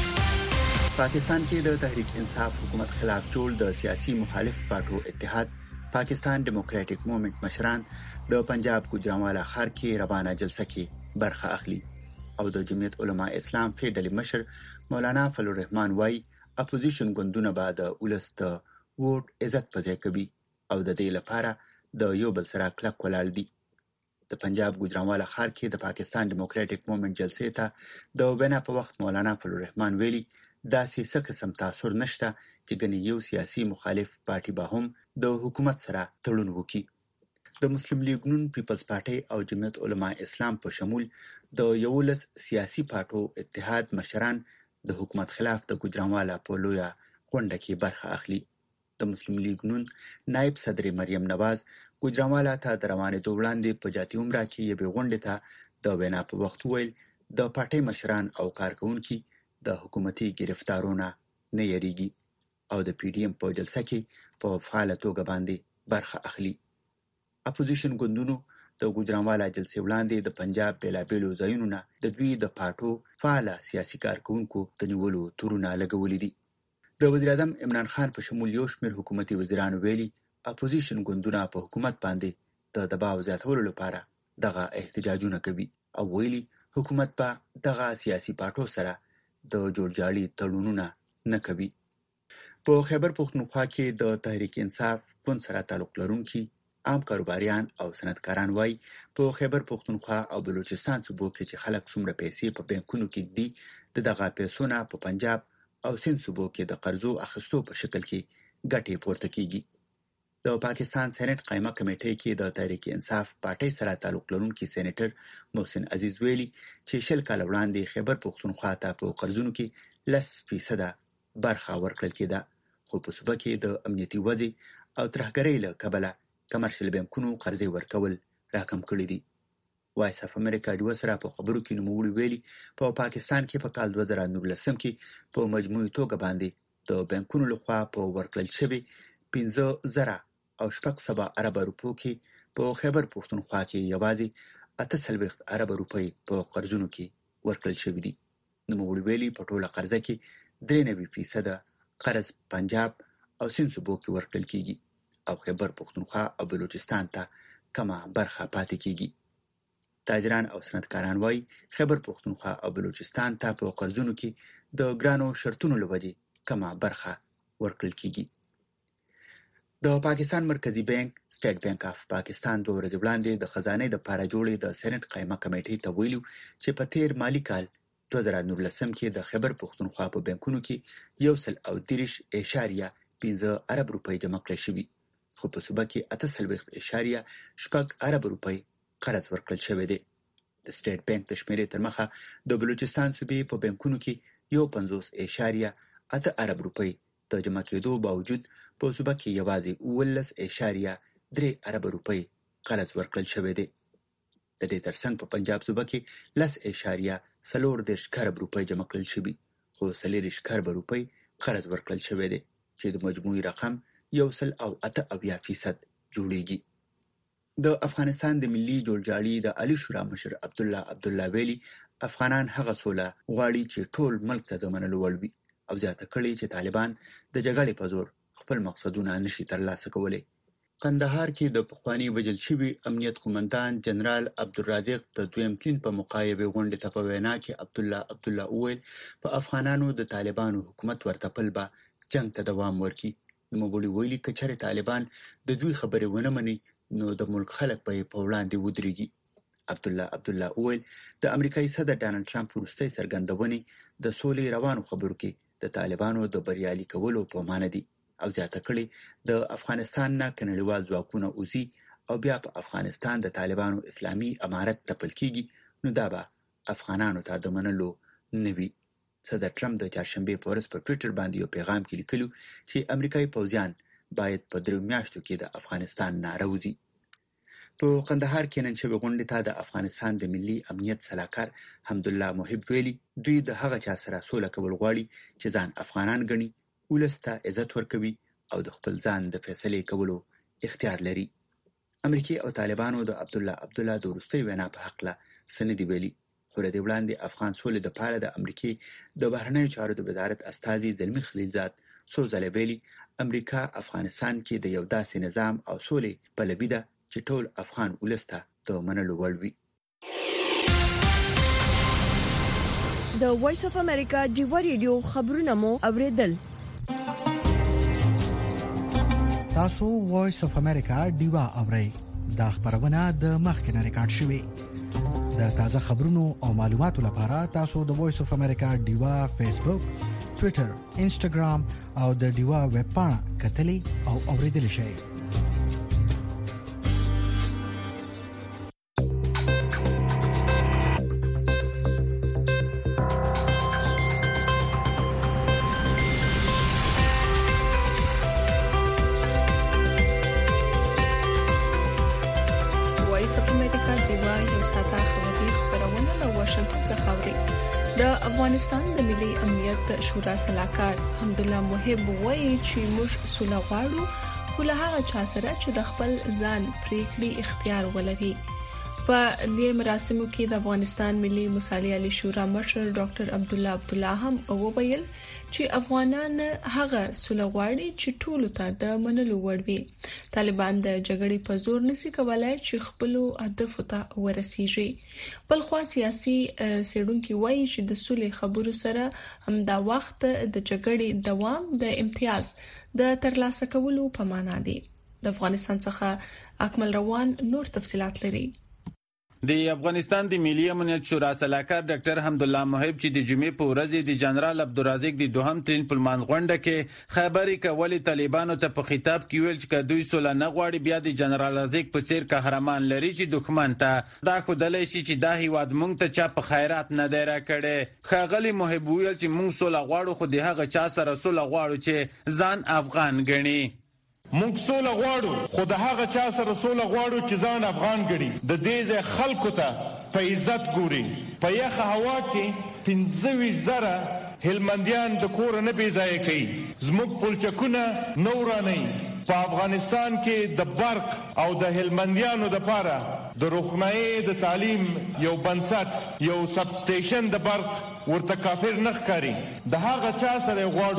پاکستان کې د تحریک انصاف حکومت خلاف جوړ د سیاسي مخالف پارټو اتحاد پاکستان ډیموکراټک موومېنټ مشران د پنجاب ګوجرانوالا ښار کې روانه جلسه کې برخه اخلي او د جمعیت علما اسلام فیډرالي مشر مولانا فضل الرحمن وايي اپوزیشن ګوندونه بعد ولس د ووټ عزت پځای کوي او د دې لپاره د یو بل سره کلک ولاړ دي. د پنجاب ګوجرانوالا ښار کې د پاکستان ډیموکراټک موومېنټ جلسې ته د وینا په وخت مولانا فضل الرحمن ویلي داسې څه قسم تاثر نشته چې ګنې یو سیاسي مخالف پارټي به هم د حکومت سره تړون وکړي. د مسلم لیگ نون پیپلز پارټي او جمعیت علما اسلام په شمول د یولس سیاسي پارټو اتحاد مشران د حکومت خلاف د ګوجرانوالا په لویه غونډه کې برخه اخلي. د مسلم لیگ نون نائب صدر مریم نواز ګوجرانوالا ته د روانېدو وړاندې په جاتي عمره کې یوې غونډې ته د وینا په وخت ویل د پارټۍ مشران او کارکونکي د حکومتي گرفتارونو نه یریږي او د پی ډی ایم په جلسه کې په فعاله توګه باندې برخه اخلي. اپوزیشن ګوندونو د ګوجرانوالا جلسې وړاندې د پنجاب بیلابیلو ځایونو نه د دوی د پارټو فعاله سیاسي کارکونکو د نیولو تورونه لګولي دي. د وزیر اعظم عمران خان په شمول یو شمېر حکومتي وزیرانو ویلي اپوزیشن ګوندونه په حکومت باندې د دباو زیاتولو لپاره دغه احتجاجونه کوي او ویلي حکومت په دغه سیاسي پارټو سره د جوړجاړي تړونونه نه کوي. په خیبر پختونخوا کې د تحریک انصاف ګوند سره تعلق لرونکي عام کاروباریان او صنعتکاران وايي په خیبر پختونخوا او بلوچستان صوبو کې چې خلک څومره پیسې په بانکونو کې دي دغه پیسې نه په پنجاب او سند صوبو کې د قرضو اخیستو په شکل کې ګټې پورته کیږي. د پاکستان سېنات قائمه کمیټې کې د تحریک انصاف پارټۍ سره تعلق لرونکي سېنیټر محسن عزیز ویلي چې شل کال وړاندې خیبر پختونخوا ته په قرضونو کې لس فیصد برخه ورکړل کېده خو په صوبه کې د امنیتي وضع او ترهګرۍ له کبله کمرشل بانکونو قرضې ورکول راکم کړي دي. وایس اف امریکا دیو سره په خبرو کې نوموړي ویلي په پا پاکستان کې په کال دوه زره نولسم کې په مجموعي توګه باندې د بانکونو لخوا په ورکړل شوی پنځه زره او شپږ سوه ارب روپو کې په خیبر پختونخوا کې یوازې اته څلوېښت ارب روپۍ په قرضونو کې ورکړل شوي دي. نوموړي ویلي په ټوله قرضه کې درې نوي فیصده قرض پنجاب او سند صوبو کې ورکړل کیږي او خیبر پختونخوا او بلوچستان ته کمه برخه پاتې کیږي. تاجران او صنعتکاران وایي خیبر پختونخوا او بلوچستان ته په قرضونو کې د ګرانو شرطونو له وجې کمه برخه ورکړل کیږي. د پاکستان مرکزی بانک سټیټ بانک اف پاکستان دوه ورځې وړاندې د خزانه د پاره جوړې د سېنات قائمه کمیټې ته ویلو چې په تیر مالی کال دوه زره نولسم کې د خیبر پختونخوا په بانکونو کې یو سل او دېرش اعشاریه پنځه ارب روپۍ جمع کړل شوي، خو په صوبه کې اته څلوېښت اعشاریه شپږ ارب روپۍ قرض ورکړل شوی دی. د سټیټ بانک د شمیرې تر مخه د بلوچستان صوبې په بانکونو کې یو پنځوس اعشاریه اته ارب روپۍ د جمع کېدو باوجود په صوبه کې یوازې اوولس اعشاریه درې ارب روپۍ قرض ورکړل شوی دی. د دې ترڅنګ په پنجاب صوبه کې لس اعشاریه څلور دېرش ارب روپۍ جمع کړل شوي، خو څلېرویشت ارب روپۍ قرض ورکړل شوی دی چې د مجموعي رقم یو سل او اته اویا فیصد جوړیږي. د افغانستان د ملي جوړجاړي د علي شورا مشر عبدالله عبدالله ویلي افغانان هغه سوله غواړي چې ټول ملک ته د منلو وړ وي او زیاته کړي چې طالبان د جګړې په زور خپل مقصدونه نشي ترلاسه کولی. قندهار کې د پخوانی وجل شوي امنیت قومندان جنرال عبدالرازق د دویم تین په مقایبه غونډې ته په وینا کې عبدالله عبدالله وویل په افغانانو د طالبانو حکومت ورته پل به جنگ ته دوام ورکړي. نوموړي ویلي که چېرې طالبان د دوی خبرې ونه مني نو د ملک خلک به یې په وړاندې ودرېږي. عبدالله عبدالله وویل د امریکایي صدر ډانلډ ټرمپ وروستۍ څرګندونې د سولې روانو خبرو کې د طالبانو د بریالي کولو په معنی دي او زیاته کړي د افغانستان نه کنړیوال ځواکونه اوزي او بیا په افغانستان د طالبانو اسلامي امارت تپل کیږي نو دا به افغانانو ته د منلو نه وي. صدر ټرمپ د چهارشنبې په ورځ په ټویټر باندې یو پیغام کې لیکلو چې امریکایي پوځیان باید په درې میاشتو کې د افغانستان نه راوځي. په قندهار کې نن شوې غونډې ته د افغانستان د ملي امنیت سلاکار حمدالله محب ویلي دوی د هغه چا سره سوله کول غواړي چې ځان افغانان ګڼي، ولس ته عزت ورکوي او د خپل ځان د فیصلې کولو اختیار لري. امریکای او طالبانو د عبدالله عبدالله د وروستۍ وینا په هکله څه نه دي ویلي، خو له دې وړاندې افغان سولې دپاره د امریکې د بهرنیو چارو د وزارت استازي زلمي خلیلزاد څو ځله ویلي امریکا افغانستان کې د یو داسې نظام او سولې پلوي ده چې ټول افغان ولس ته د منلو وړ وي. د وایس اف امریکا ډیوا ریډیو خبرونه مو اوریدل. تاسو وایس اف امریکا ډیوا اورئ. دا خبرونه د مخکنه ریکارډ شوې. د تازه خبرونو او معلوماتو لپاره تاسو د وایس اف امریکا ډیوا فیسبوک، ټوئیټر، انسټاګرام او د ډیوا ویب پاڼه کتلې او اوریدل شئ. د افغانستان د ملي امنیت شورا سلاکار حمدالله محب وایي چې موږ سوله غواړو خو له هغه چا سره چې د خپل ځان پریکړې اختیار ولري. په دې مراسمو کې د افغانستان ملي مصالح علي شورا مشر ډاکټر عبدالله عبدالله هم وویل چې افغانان هغه سوله غواړي چې ټولو ته د منلو وړ وي. طالبان د جګړې په زور نشي کولای چې خپل هدف ته ورسیږي. بل خو سیاسي سیډونکو وایي چې د سولې خبرو سره هم دا وخت د جګړې دوام د امتیاز د ترلاسه کولو په معنا دی. د افغانستان څخه اکمل روان نور تفصيلات لري. د افغانستان د ملي امنیت شورا سلاکار ډاکټر حمدالله محب چې د جمعې په ورځ د جنرال عبدالرازق د دوهم ترین په منځ غونډه کې خبرې کولې طالبانو ته په خطاب کې ویل چې دوی سوله نه غواړي بیا د جنرال رازق په څیر قهرمان لري چې دښمن ته دا خو دلای شي چې دا هیواد مونږ ته چا په خیرات نه دی راکړي. خاغلی محب ویل چې مونږ سوله غواړو خو د هغه چا سره سوله غواړو چې ځان افغان ګڼي. مونږ سوله غواړو خو د هغه چا سره سوله غواړو چې ځان افغان ګڼي. د دې ځای خلکو ته په عزت ګوري. په یخه هوا کې پنځه ویشت زره هلمندیان د کور نه بې ځایه کوي. زموږ پلچکونه نه ورانوي. په افغانستان کې د برق او د هلمندیانو دپاره د روښنایي د تعلیم یو بنسټ یو سب سټیشن د برق ورته کافر نه ښکاري. د هغه چا سره غواړو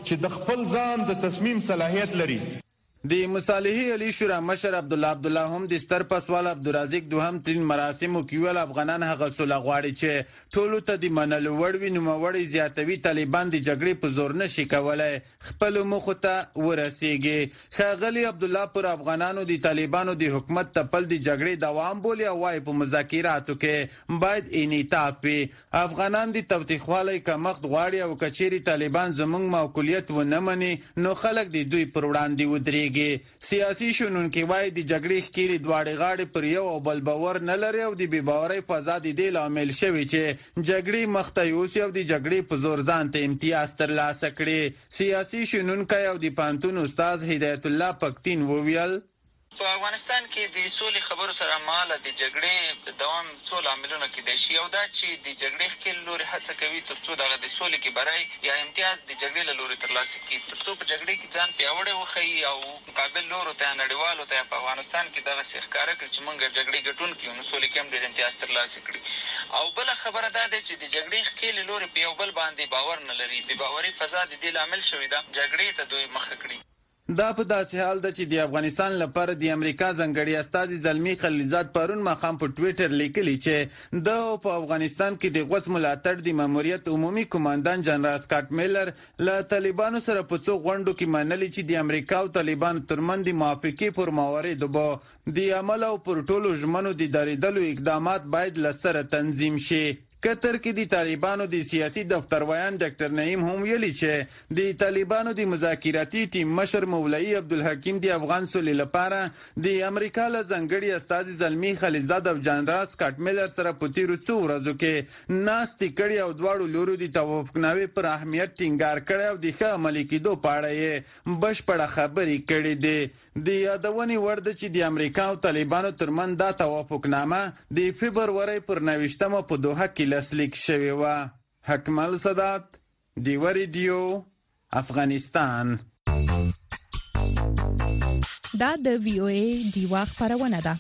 چې د خپل ځان د تصمیم صلاحیت لري. د مصالحې علی شورا مشر عبد الله عبد الله هم د ستر پسوال عبدالرزاق دوهم ترین مراسمو کې ویل افغانان هغه سوله غواړي چې ټولو ته د منلو وړ وي. نوموړی زیاتوي طالبان د جګړې په زور نشي کولای خپل موخو ته ورسیږي. ښاغلي عبد الله پر افغانانو د طالبانو د حکومت تپل د جګړې دوام بولي او وايي په مذاکراتو کې باید انعطاف وي. افغانان د تاوتریخوالي کمښت غواړي او کچېرې طالبان زموږ موقولیت ونه مني نو خلک د دوی پر وړاندې ودرېږي. سیاسي شنونکي وایي د جګړې ښکېلې دواړې غاړې پر یو او بل باور نه لري او د بې باورۍ فضا د دې لامل شوي چې جګړې مخته یوسي او د جګړې په زور ځان ته امتیاز ترلاسه کړي. سیاسي شنونکی او د پوهنتون استاد هدایت الله پکتین وویل په افغانستان کې د سولې خبرو سره ماله د جګړې دوام څو لاملونه کېدای شي او دا چې د جګړې ښکېل لوري هڅه کوي تر څو دغه د سولې کې بری یا امتیاز د جګړې له لوري ترلاسه کړي تر څو په جګړې کې ځان پیاوړی وښیي او مقابل لورو ته نړیوالو ته په افغانستان کې دغسې ښکاره کړي چې موږ جګړې ګټونکي یو نو سولې کې هم ډېر امتیاز ترلاسه کړي. او بله خبره دا ده چې د جګړې ښکېلې لوري په یو بل باندې باور نه لري. بې باوري فضا د دې لامل شوې ده جګړې ته دوی مخه کړي. دا په داسې حال ده چې د افغانستان لپاره د امریکا ځانګړي استازي زلمی خلیلزاد پرون ماښام په ټویټر لیکلي چې د په افغانستان کې د غوڅ ملاتړ د ماموریت عمومي کمانډان جنرال سکاټ میلر له طالبانو سره په څو غونډو کې منلي چې د امریکا او طالبانو ترمنځ د موافقې پر مواردو به د عمل او پر ټولو ژمنو د درېدلو اقدامات باید له سره تنظیم شي. قطر کې د طالبانو د سیاسي دفتر ویان ډاکټر نعیم هم ویلي چې د طالبانو د مذاکراتي ټیم مشر مولوي عبدالحکیم د افغان سولې لپاره د امریکا له ځانګړي استازي زلمی خلیلزاد او جنرال سکاټ میلر سره په تیرو څو ورځو کې ناستې کړې او دواړو لورو د توافقنامې پر اهمیت ټینګار کړی او د ښه عملي کېدو په اړه یې بشپړه خبرې کړې دي. د یادونې وړ ده چې د امریکا او طالبانو ترمنځ دا توافقنامه د فبرورۍ پر نویشتمه په دوحه کې لاسلیک شوی و. حکمل صدات ډیوه ریډیو افغانستان. دا د وی او ای ډیوه خبرونه ده.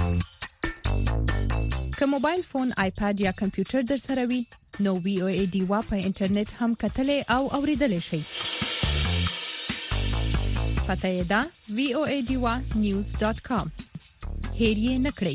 که موبایل فون، آیپاد یا کمپیوټر در سره وي نو وی او ای ډیوه په انټرنیټ هم کتلې او اوریدلې شي. پته یې ده وی او ای ډیوه نیوز ډاټ کام. هیر یې نکړئ.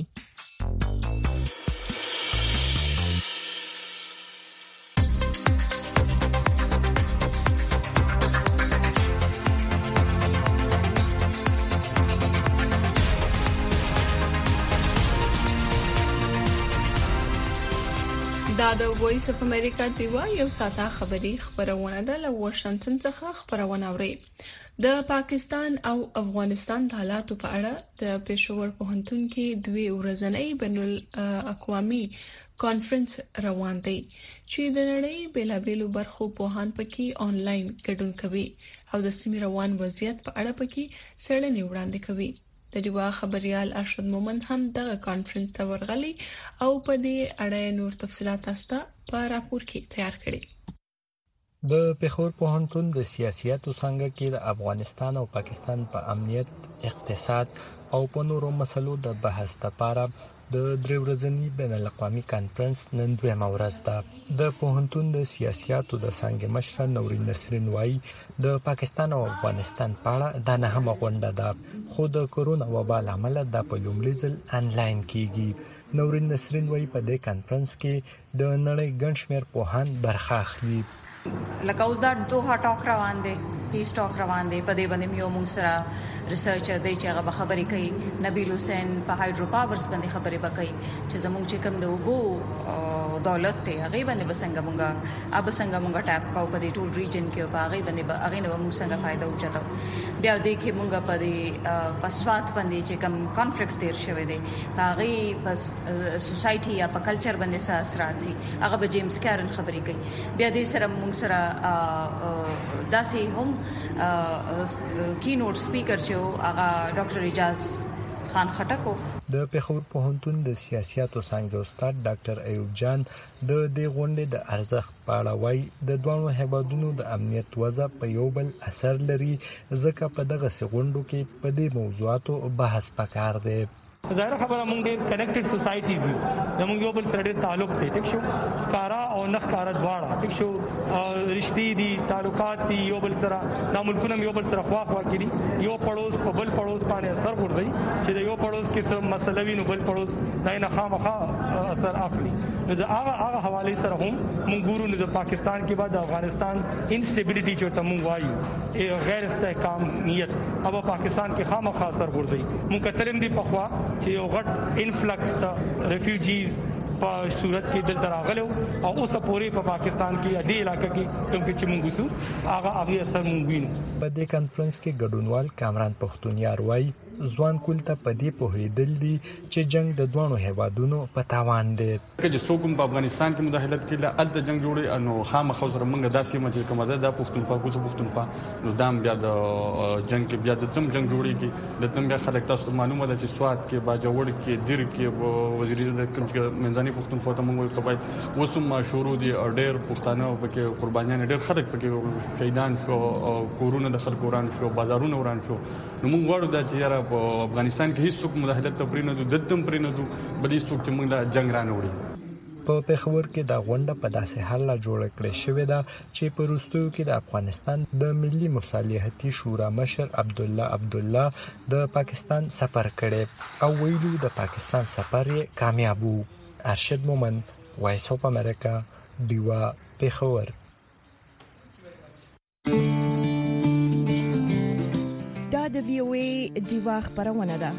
دا د وایس اف امریکا ډیوا یو ساته خبري خبرونه ده له واشنگټن څخه خبرونه اوري. د پاکستان او افغانستان د حالاتو په اړه د پېښور پوهنتون کې دوی ورځنی بین الاقوامي کانفرنس روان دی چې د نړۍ بیلابېلو برخو پوهان پکې آنلاین ګډون کوي او د سیمې روان وضعیت په اړه پکې څېړنې وړاندې کوي. د دیوا خبريال ارشد مومند هم دغه کانفرنس ته ورغلي او په دې اړه نور تفصيلات تاسو په راپور کې تیار کړي. د پېښور پوهنتون د سیاسياتو څنګه کې د افغانستان او پاکستان په امنیت، اقتصاد او په نورو مسلو د بحث لپاره د درې ورځني بین الاقوامي کانفرنس نن دویمه ورځ ده. د پوهنتون د سیاسياتو د څنګه مشر نورین نسرین وايي د پاکستان او افغانستان په اړه دا نه هم غونډه ده خو د کورونا وبا لامل د په لومړي ځل انلاین کیږي. نورین نسرین وايي په دې کانفرنس کې د نړۍ ګڼ شمېر پوهان برخه اخلي. لکه اوس دا دوه ټاک روان دي، پیس ټاک روان دي، په دې باندې یو موږ سره ریسرچر دی چې هغه خبرې کوي. نبیل حسین په هایدرو پاورز باندې خبرې وکړي چې زموږ چې کوم د وګو دولت ته هغه باندې وسنګ مونږه اب څنګه مونږه ټاپ کاو په دې ټول ریجن کې په هغه باندې هغه نو موږ څنګه فائدہ وچتاو. بیا دې کې مونږه په دې پسوات باندې چې کوم کانفلیکټ تیر شوی دی هغه بس سوسايټي یا په کلچر باندې څه اثرات دي هغه به جیمز کارن خبرې کوي. بیا دې سره موږ سره داسې هم کینوټ سپیکر چې هغه ډاکټر اجاز خان خټکو. د پېښور پوهنتون د سیاسياتو څنګه استاد ډاکټر ایوب جان د دې غونډې د ارزښت په اړه وایي د دوه هیوادونو د امنیت وضع په یو بل اثر لري ځکه په دغه غونډو کې په دې موضوعاتو بحث پکار دی. ظاهر خبره موږ ډېر کنیکټډ سوسایټیز یو زموږ یو بل سره ډېر تعلق دی ټیک شو ښکارا او نخکارا دواړه ټیک شو رشتي دي تعلقات دي یو بل سره د ملکونو یو بل سره خوا خوا کړي یو پړوس په بل پړوس باندې اثر ورځي چې د یو پړوس کې څه مسله وي نو بل پړوس دای نه خامخا اثر اخلي نو دا هغه هغه حواله سره هم موږ ګورو نو د پاکستان کې بعد افغانستان انسټیبিলিټي چې ته موږ وایو غیر استحکامیت او پاکستان کې خامخا اثر ورځي موږ کتلم دي په خوا چې یو غټ انفلکس د ریفیوجیز په صورت کې دلته راغلو او اوس پورې په پاکستان کې اډې علاقې کې کوم چې موږ وسو هغه هغه اثر موږ وینو. په دې کانفرنس کې ګډونوال کامران پښتونیار وایي ځوان کول ته په دې پوهېدل دي چې جنگ د دوه هیوادونو په تاوان دی. چې څوک په افغانستان کې مداخلت کړي ال د جنگ جوړي نو خامخا سره موږ داسې مچ کومه ده پښتونخوا کوڅه پښتونخوا نو دام بیا د جنگ کې بیا د تم جنگ جوړي کې د تم بیا خلک تاسو معلومه ده چې سواد کې باجوړ کې دیر کې وزیر د کوم منځاني پښتونخوا ته موږ قبایل وسم شروع دي او ډېر پښتانه پکې قربانيان ډېر خلک پکې شهیدان شو کورونه د خلکو وران شو بازارونه وران شو نو موږ غواړو دا چې یاره په افغانستان کې هیڅ څوک مداخلت ته پرې نه دي دتم پرې نه دي بلې څوک چې موږ لا جنگ رانه وړي. په پېښور کې د غونډه په داسې حال لا جوړ کړې شوې ده چې په وروستیو کې د افغانستان د ملي مصالحتي شورا مشر عبد الله عبد الله د پاکستان سفر کړي او ویلي د پاکستان سفر یې کامیاب وو. ارشد مومند وایس اف امریکا دیوا پېښور. دا د وی او ای دیوا خبرونه ده.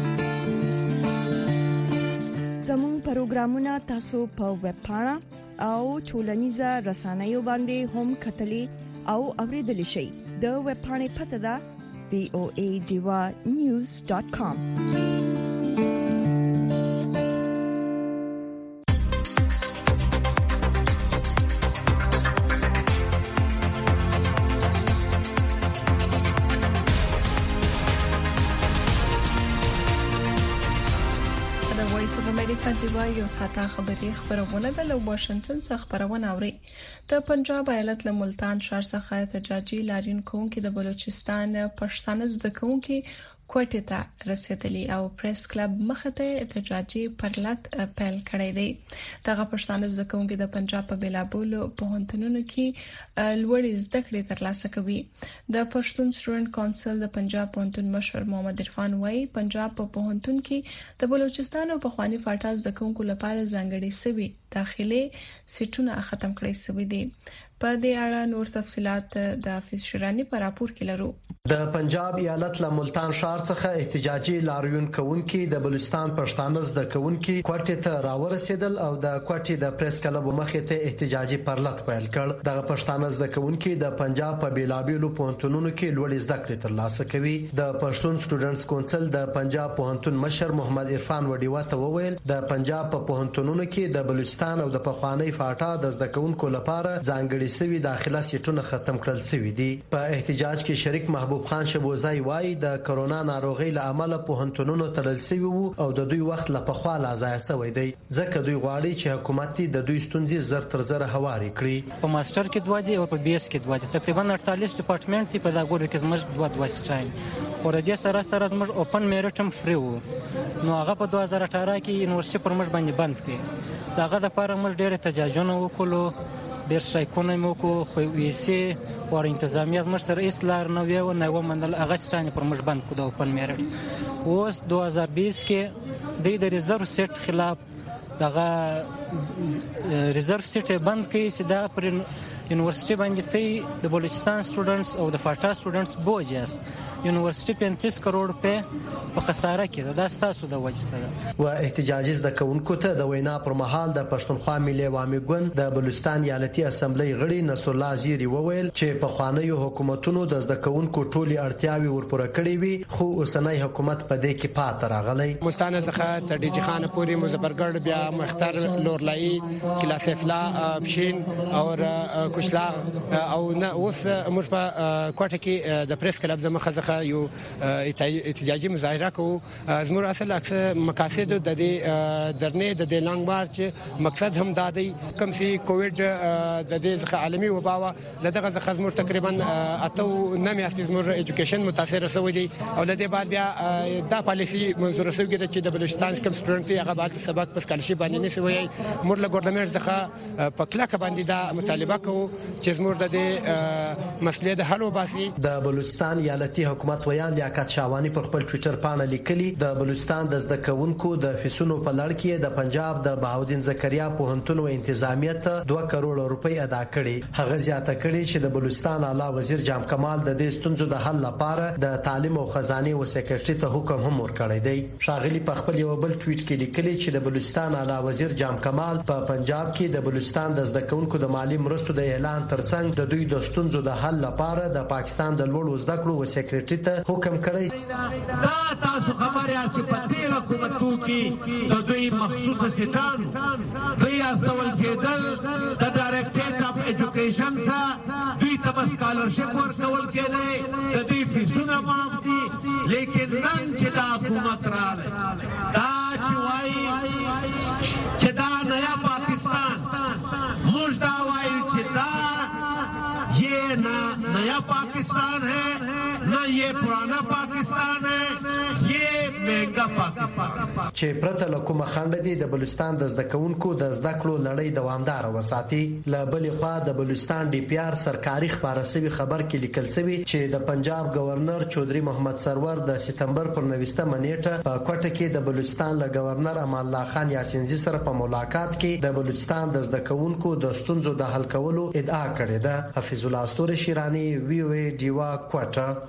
زموږ پروګرامونه تاسو په ویب پاڼه او ټولنیزه رسنیو باندې هم کتلی او اوریدلی شئ. د ویب پاڼې پته ده وی او ای دیوا نیوز ډاټ کام. کډیوا یو ساته خبري خبرونه د لو واشنگټن څخه خبرونه اوري. د پنجاب ایالت له ملتان ښار څخه احتجاجي لاریون کوونکي د بلوچستان پښتانه زده کوونکي کوټه ته رسیدلی او پریس کلب مخته احتجاجي پرلط پیل کړی دی. دغه پښتانه زده کوونکي د پنجاب په بیلابول پوهنتونونو کې لوړې زده کړې ترلاسه کوي. د پښتون سټوډنټ کونسل د پنجاب پوهنتون مشر محمد عرفان وایي پنجاب په پوهنتون کې د بلوچستان او پخوانی فاټا زده کوونکو لپاره ځانګړي سوي داخلي سیټونه ختم کړي سوي دي. په دې اړه نور تفصيلات د حافظ شرانی په راپور کې لرو. د پنجاب ایالت له ملتان ښار څخه احتجاجي لاریون کوونکي د بلوچستان پښتانه زده کوونکي کوټه ته راورسېدل او د کوټې د پریس کلب مخې ته احتجاجي پرلط پیل کړ. دغه پښتانه زده کوونکي د پنجاب په بیلابیلو پوهنتونونو کې لوړې زده کړې ترلاسه کوي. د پښتون سټوډنټس کونسل د پنجاب پوهنتون مشر محمد عرفان وډیوا ته وویل د پنجاب په پوهنتونونو کې د بلوچستان او د پخوانی فاټا د زده کوونکو لپاره ځانګړي سوي داخله سیټونه ختم کړل سوي دي. په احتجاج کې شریک محبوب خان شبوزای وایي د کرونا ناروغي له امله پوهنتونونو تړل سوي وو او د دوی وخت له پخوا لا ضایع شوی دی. ځکه دوی غواړي چې حکومت د دوی ستونزې زر تر زر هواري کړي. په ماستر کې دوه دي او په بي اس کې دوه دي. تقریبا اړتالیس ډپارټمنټ دی په داګورو کې زموږ دوه دوه سټایم او د دې سره سره زموږ اوپن میرټ هم فری وو. نو هغه په دوه زره اټھارہ کې یونیورسيټي پر موږ باندې بند کړي. داغه د لپاره موږ ډېر احتجاجونه وکړو ډېر شایکونه مو کو خو وی سي او انتظامیه زموږ سره اسلار نو یو نه و مندل هغه ستانه پر موږ بند کو د اوپن میرټ. اوس دوه هزار بیس کې د ریزرو سیټ خلاف دغه ریزرو سیټ بند کړي چې دا پر یونیورسيټي باندې ته د بلوچستان سټوډنټس او د فاټا سټوډنټس بوج است. یونیورسيټي پنځه کروڑ په په خساره کې دا ستاسو د وجه سره. و احتجاجي زده کوونکو ته د وینا پر مهال د پښتونخوا ملي عوامي ګوند د بلوچستان ایالتي اسمبلی غړي نصر الله زیری وویل چې په خوانیو حکومتونو د زده کوونکو ټولي اړتیاوي ورپوره کړې وي خو اوسنۍ حکومت په دې کې پات راغلی. ملتان څخه تر ډیجی خان پورې مظفرګړ بیا مختار لورلای کلاس افلا بشین او کوشلاغ او نه اوس موږ په کوټه کې د پریس کلب د مخزخه یو احتجاجي مظاهره کوو. زموږ اصل اکثر مقاصد د دې درنې د دې لانګ مارچ مقصد هم دا دی کوم سي کووډ د دې ځخه عالمي وباوه لدغه ځخه زموږ تقریبا اته نه میاشتې زموږ ایجوکیشن متاثر شوی دی او لدې بعد بیا دا پالیسي منظور شوی دی چې د بلوچستان کوم سټوډنټ هغه بعد سبق په سکالرشپ باندې نه شوی موږ له ګورنمنت څخه په کلکه باندې دا مطالبه کوو چې زموږ د دې مسلې د حل وباسي. د بلوچستان ایالتي حکومت ویان لیاقت شاوانی پر خپل ټوئیټر باندې لیکلي د بلوچستان د زده کوونکو د فیسونو په لړ کې د پنجاب د بهاودین زکریا پوهنتون او انتظامیه ته دوه کروڑ روپۍ ادا کړي. هغه زیاته کړي چې د بلوچستان اعلی وزیر جام کمال د دې ستونزو د حل لپاره د تعلیم او خزانه او سکرټری ته حکم هم ورکړی دی. شاغلی په خپل یو بل ټویټ کې لیکلي چې د بلوچستان اعلی وزیر جام کمال په پنجاب کې د بلوچستان د زده کوونکو د مالی مرستو د اعلان ترڅنګ د دوی د ستونزو د حل لپاره د پاکستان د لوړ زده کړو او سکرټری ته حکم کړی. دا تاسو خبره چې په تیر حکومتو کې د دوی مخصوصه سیټان دوی استول کېدل د ډایرکټریټ اف ایجوکیشن سره دوی ته سکالرشپ ورکول کېده د دوی فیسونه معاف دي. لیکن نن چې دا حکومت راغله دا چې وایي چې دا نیا پاکستان موږ دا وایو چې دا یہ نہ نیا پاکستان ہے نہ یہ پرانا پاکستان ہے یہ مهنګا پاکستان چې پرته له کومه خنډ دي د بلوچستان د زده کوونکو د زده کړو لړۍ دوامدار وساتي. له بلې خوا د بلوچستان ډي پی آر سرکاري خبره سوي خبر کې لیکل شوی چې د پنجاب گورنر چودري محمد سرور د سپتمبر پر نوستمه نیټه په کوټه کې د بلوچستان له گورنر امان الله خان یاسینزي سره په ملاقات کې د بلوچستان د زده کوونکو د ستونزو د حل کولو ادعا کړې ده. حفیظ الله استور شیرانی وی او ای ډیوا کوټه.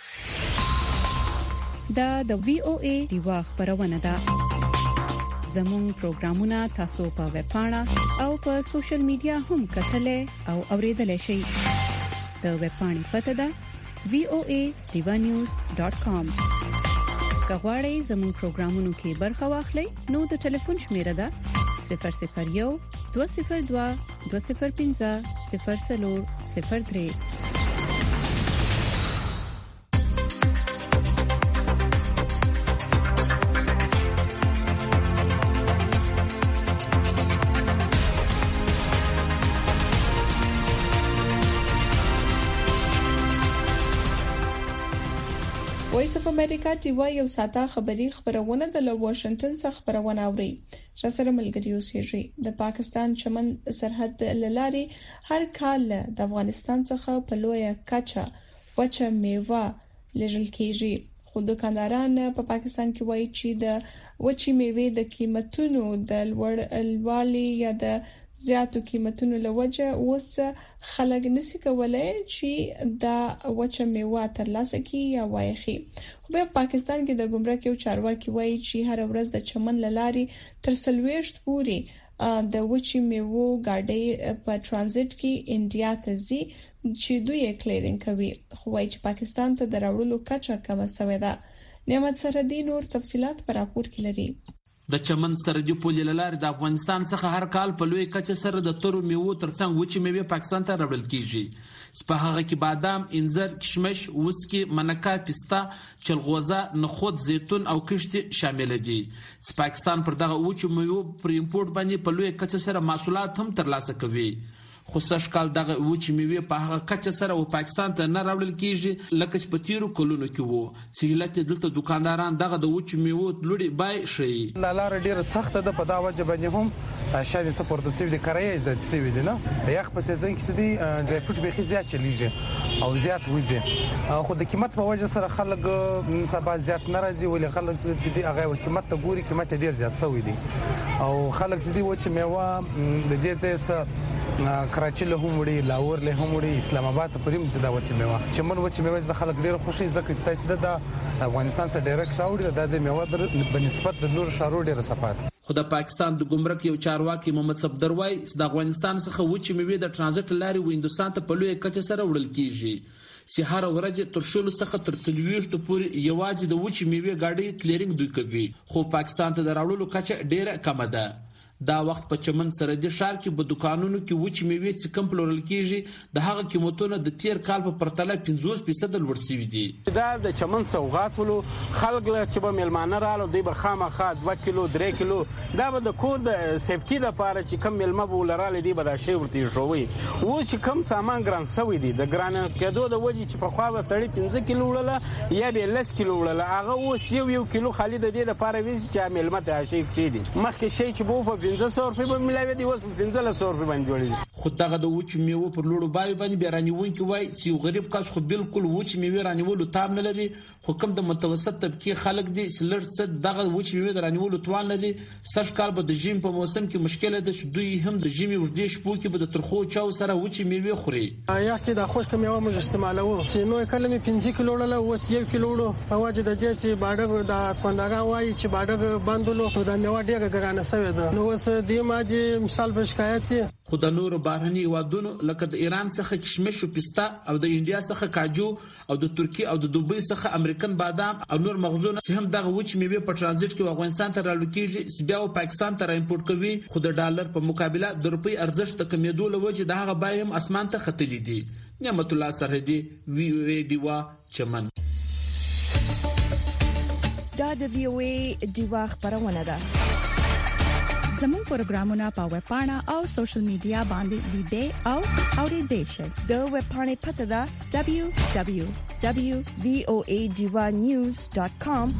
دا د وی او ای ډیوا خبرونه ده. زموږ پروګرامونه تاسو په ویب پاڼه او په سوشل میډیا هم کتلای او اوریدلای شئ. د ویب پاڼې پته ده وی او ای ډیوا نیوز ډاټ کام. کغواړئ زموږ پروګرامونو کې برخه واخلئ نو د ټلیفون شمیره ده صفر صفر یو دوه صفر دوه دوه صفر پنځه صفر صفر صفر درې. وایس اف امریکا ټي وای یو ساته خبری خبرونه د واشنگټن څخه خبرونه اوري. شاسره ملګری اوسېږي. د پاکستان چمن سرحد لاري هر کال د افغانستان څخه په لویه کچه وچه میوه لېږل کیږي. خو دکانداران په پاکستان کې وایي چې د وچې میوې د قیمتونو د لوړوالي یا د زیاتو قیمتونو لوجه اوس خلک نسی کولای چې دا وچه میوه ترلاسه کړي یا وایخي. خو په پاکستان کې د ګمرک یو چارواکي وایي چې هر ورځ د چمن لاري تر سلويشت پوري د وچې میوه ګاډي په ترانزیت کې انډیا ته ځي چې دوی کلیرینګ کوي. خو وايي چې پاکستان ته دراوړلو کچه کمه شوې ده. نعمت سردي نور تفصيلات پر راپور کې لري. د چمن سرحدي پولې لارې د افغانستان څخه هر کال په لوی کچه سره د تورو میوو ترڅنګ وچې میوې پاکستان ته راوړل کیږي. په هغه کې بادام، انځر، کشمش، وسکي، منکا، پستا، چلغوزه، نخود، زیتون او کشت شامل دي. پاکستان پر دغه وچې میوو پر امپورټ باندې په لوی کچه سره محصولات هم ترلاسه کوي. خو سشکال دغه وچې میوې په هغه کچه سره و پاکستان ته نه راوړل کیږي لکه چې په تیرو کلونو کې وو. سهیلت دلته دکانداران دغه د وچې میوو لوړي بای شي. لار ډیره سخته ده په دا وجه باندې هم شاید سپورت سیو د کرایي زیات سیو دي نه یخ په سیزن کې سدي د پټ بيخي زیات چلیږي او زیات وځي. خو د قیمت په وجه سره خلک سبا زیات ناراضي ولې خلک چې دی هغه قیمت ته ګوري قیمت ډیر زیات شوی دي او خلک چې دی وچې میوه د دې ځای کراچي له هم وړي لاهور له هم وړي اسلام آباد ته پریم زده وچې میوه چې من وچې میوه د خلک ډیر خوشي ځکه چې د افغانستان سره ډایرکټ راوړي د میوه په نسبت د نور شارو ډیر صفات. خو د پاکستان د ګمرک یو چارواکي محمد صفدر وای د افغانستان څخه وچې میوه د ترانزیت لاري و هندستان ته په لوی کچه سره وړل کیږي. سهار ورځ تر شلو څخه تر تلويشت پورې یوازې د وچې میوه گاډي کلیرینګ دوی کوي. خو پاکستان ته د راوړلو کچه ډیره کم ده. دا وخت په چمن سرحدي ښار کې په دکانونو کې وچ میوې چې کم پلورل کیږي د هغه قیمتونو د تیر کال په پرتله پنځوس فیصد لوړ شوي دي. دا د چمن سوغات ولو خلک چې به میلمانه رالو دی به خامخا دوه کیلو درې کیلو دا به د کور د سیفټي لپاره چې کم میلمه به ولراله دی به دا شی ورته جوړوي. و چې کم سامان ګران سوي دي د ګران کېدو د وجې چې په خوا به سړی پنځه کیلو وړله یا به لس کیلو وړله هغه اوس یو یو کیلو خالي د دې لپاره ویسي چې میلمه ته شي چي دي مخکې شي چې بو په پنځه سوه روپۍ به ملاوي دي اوس په پنځه سوه روپۍ باندې جوړي. خو دغه د وچ میوه پر لوړو بای باندې بیرانیونکي وای چې یو غریب کس خو بالکل وچ میوه رانیولو تاب نه لري خو کوم د متوسط طبقه خلک دي سلر صد دغه وچ میوه رانیولو توان لري. سږ کال به د ژمي په موسم کې مشکله ده چې دوی هم د ژمي وړدې شپو کې به د ترخو چاو سره وچ میوه خوري. یا کې د خوشک میوه موږ استعمالوو چې نو کله مې پنځه کیلو وړله اوس یو کیلو وړو په وجه د دې چې باډر د کونداګا وایي چې باډر باندلو نو د میوه ډیره ګرانه شوې ده. نو اوس دې ماده مثال به شکایت دي. خو د نور بهرني هیوادونو لکه د ایران څخه کشمش او پستا او د انډیا څخه کاجو او د ترکیه او د دوبۍ څخه امریکن بادام او نور مغزونه چې هم دغه وچ میوه په ترانزیت کې افغانستان ته راوړل کیږي بیا او پاکستان ته امپورټ کوي. خو د ډالر په مقابله د روپی ارزښت د کمیدو لوجه د هغه بای هم اسمان ته ختلي دي. نعمت الله سرحدي وی او ای دیوا چمن. دا د وی او ای دیوا خبرونه ده. زموږ پروګرامونه په ویب پاڼه او سوشل میډیا باندې لیدئ او اوریدئ شئ. د ویب پاڼې پته ده دبليو دبليو دبليو دوت وی او ای دیوا نیوز دوت کام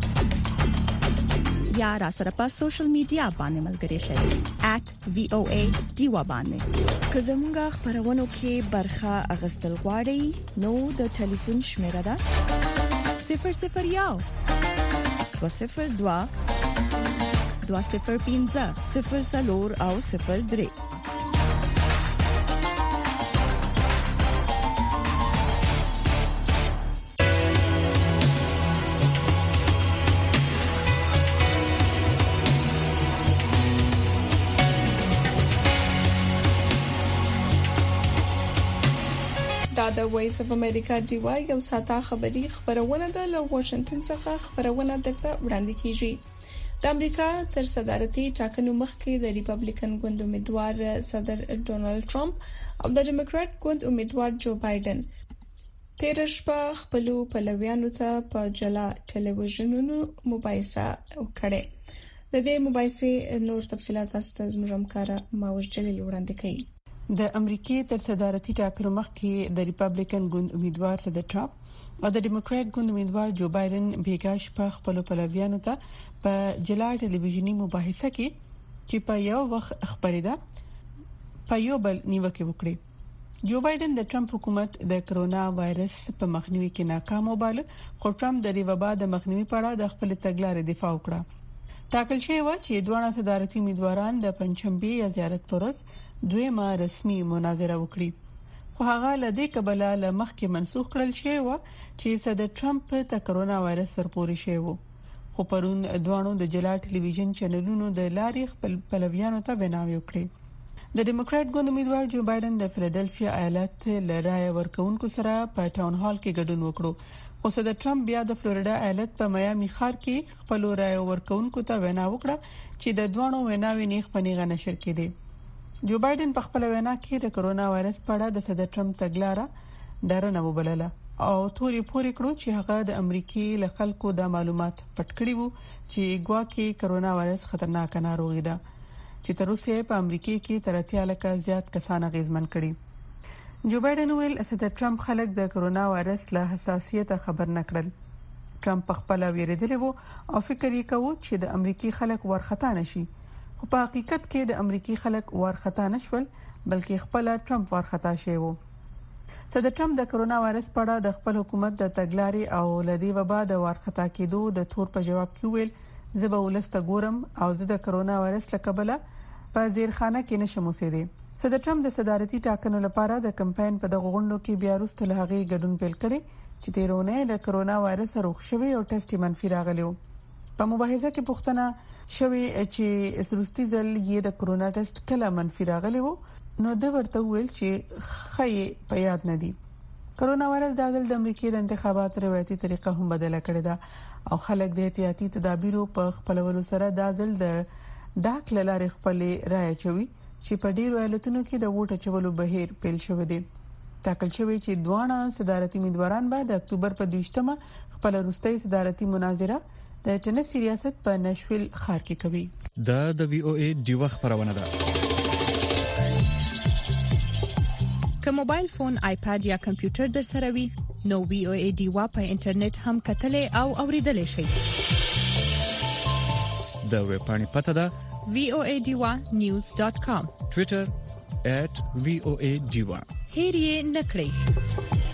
یا را سره په سوشل میډیا باندې ملګري شئ at وی او ای دیوا باندې. که زموږ خبرونو کې برخه اغستل غواړئ نو د ټلیفون شمیره ده صفر صفر یو دو صفر دوا دو صفر پینزه صفر سلور او صفر درې. دا د وایس اف امریکا دیوا یو ساته خبري خبرونه ده له واشنگټن څخه خبرونه درته وړاندې کیږي. د امریکا تر صدارتي ټاکنو مخکې د ریپابلیکن ګوند امیدوار صدر ډونالد ټرمپ او د ډیموکرات ګوند امیدوار جو بایدن تیر شپه خپل پلویانو ته په جلا ټلویزیونونو مباحثه وکړه. د دې مباحثې نور تفصيلات تاسو زموږ همکار ماوش جلیل وړاندې کړي. د امریکای تر صدارتي ټاکنو مخکې د ریپابلیکن ګوند امیدوار صدر ټرمپ او د ډیموکرات ګوند امیدوار جو بایدن بیګاش په خپل پلویانو ته په جلا ټلویزیونی مباحثه کې چې په یو وخت خبرېده په یو بل نیوکه وکړي. جو بایدن د ټرمپ حکومت د کرونا وایرس په مخنیوي کې ناکام وباله خو ټرمپ د دې وبا د مخنیوي په اړه د خپل تګلارې دفاع وکړه. ټاکل شوی و چې دوه صدارتي امیدواران د پنځشنبه یا زیارت پرز دویمه رسمي مناظره وکړي خو هغه لدې کبله لمخ کې منسوخ کړل شوی و چې صدر ټرمپ ته کرونا وایرس ورپورې شوی و. خو پرون دوانو د جلا ټلویزیون چینلونو د لارې خپل پلویانو ته ویناوي وکړي. د ډیموکرات ګوند امیدوار جو بایدن د فیلادلفیا ایالت لرای ورکوونکو سره په ټاون هال کې ګډون وکړو خو صدر ټرمپ بیا د فلوریدا ایالت په میامي ښار کې خپل رای ورکوونکو ته وینا وکړه چې د دوانو ویناوي نیغ پنیغه نشر کړي. جو بایدن په خپل وینا کې د کرونا وایرس په اړه د صدر ټرمپ تګلارې ډارنه وبلله او توري پوري کړو چې هغه د امریکای له خلکو د معلومات پټ کړي وو چې ګواکې کرونا وایرس خطرناک ناروغي ده چې تر اوسه په امریکای کې تر اتیا لکه زیات کسان غیزمن کړي. جو بایدن ویل صدر ټرمپ خلک د کرونا وایرس له حساسیت خبر نکړل. ټرمپ خپل ویریدلی وو او فکر یې کاوه چې د امریکای خلک ورختا نشي خو په حقیقت کې د امریکای خلک ورختا نشول بلکې خپل ټرمپ ورختا شوی وو. صدر ټرمپ د کرونا وایرس په اړه د خپل حکومت د تګلارې او لدی وبا د ورختا کېدو د تور په جواب کې ویل زه به ولسته ګورم او زه د کرونا وایرس لکبله په زیرخانه کې نشم اوسېدی. صدر ټرمپ د صدارتي ټاکنو لپاره د کمپاین په دغه غونډو کې بیا وروسته له هغې ګډون پیل کړي چې تیرونه د کرونا وایرس روغ شوی او ټیسټ منفي راغلی و. په مباحثه کې پوښتنه شوی چې سروستي ځل یې د کرونا ټیسټ کله منفي راغلی وو نو د ورته ویل چې خې په یاد نه دي. کرونا وایرس د دل د امریکای د انتخاباتو روایتي طریقه هم بدله کړې ده او خلک د احتیاطي تدابیرو په خپلولو سره د دل د دا کللارې خپل رائے چوي چې په ډیرو ایالتونو کې د ووټ چولو بهیر پیل شوی دی. ټاکل شوی چې دوه صدارتي امیدواران به د اکتوبر په دویشتمه خپل وروستۍ صدارتي مناظره د ټنسی ریاست په نشویل ښار کې کوي. دا د وی او ای ډیوه خبرونه ده. که موبایل فون، آیپاد یا کمپیوټر در سره وي نو وی او ای ډیوه په انټرنیټ هم کتلې او اوریدلې شئ. د ویب پاڼې پته ده وی او ای ډیوه نیوز ډاټ کام، ټوئیټر ایټ وی او ای ډیوه. هیر یې نکړئ.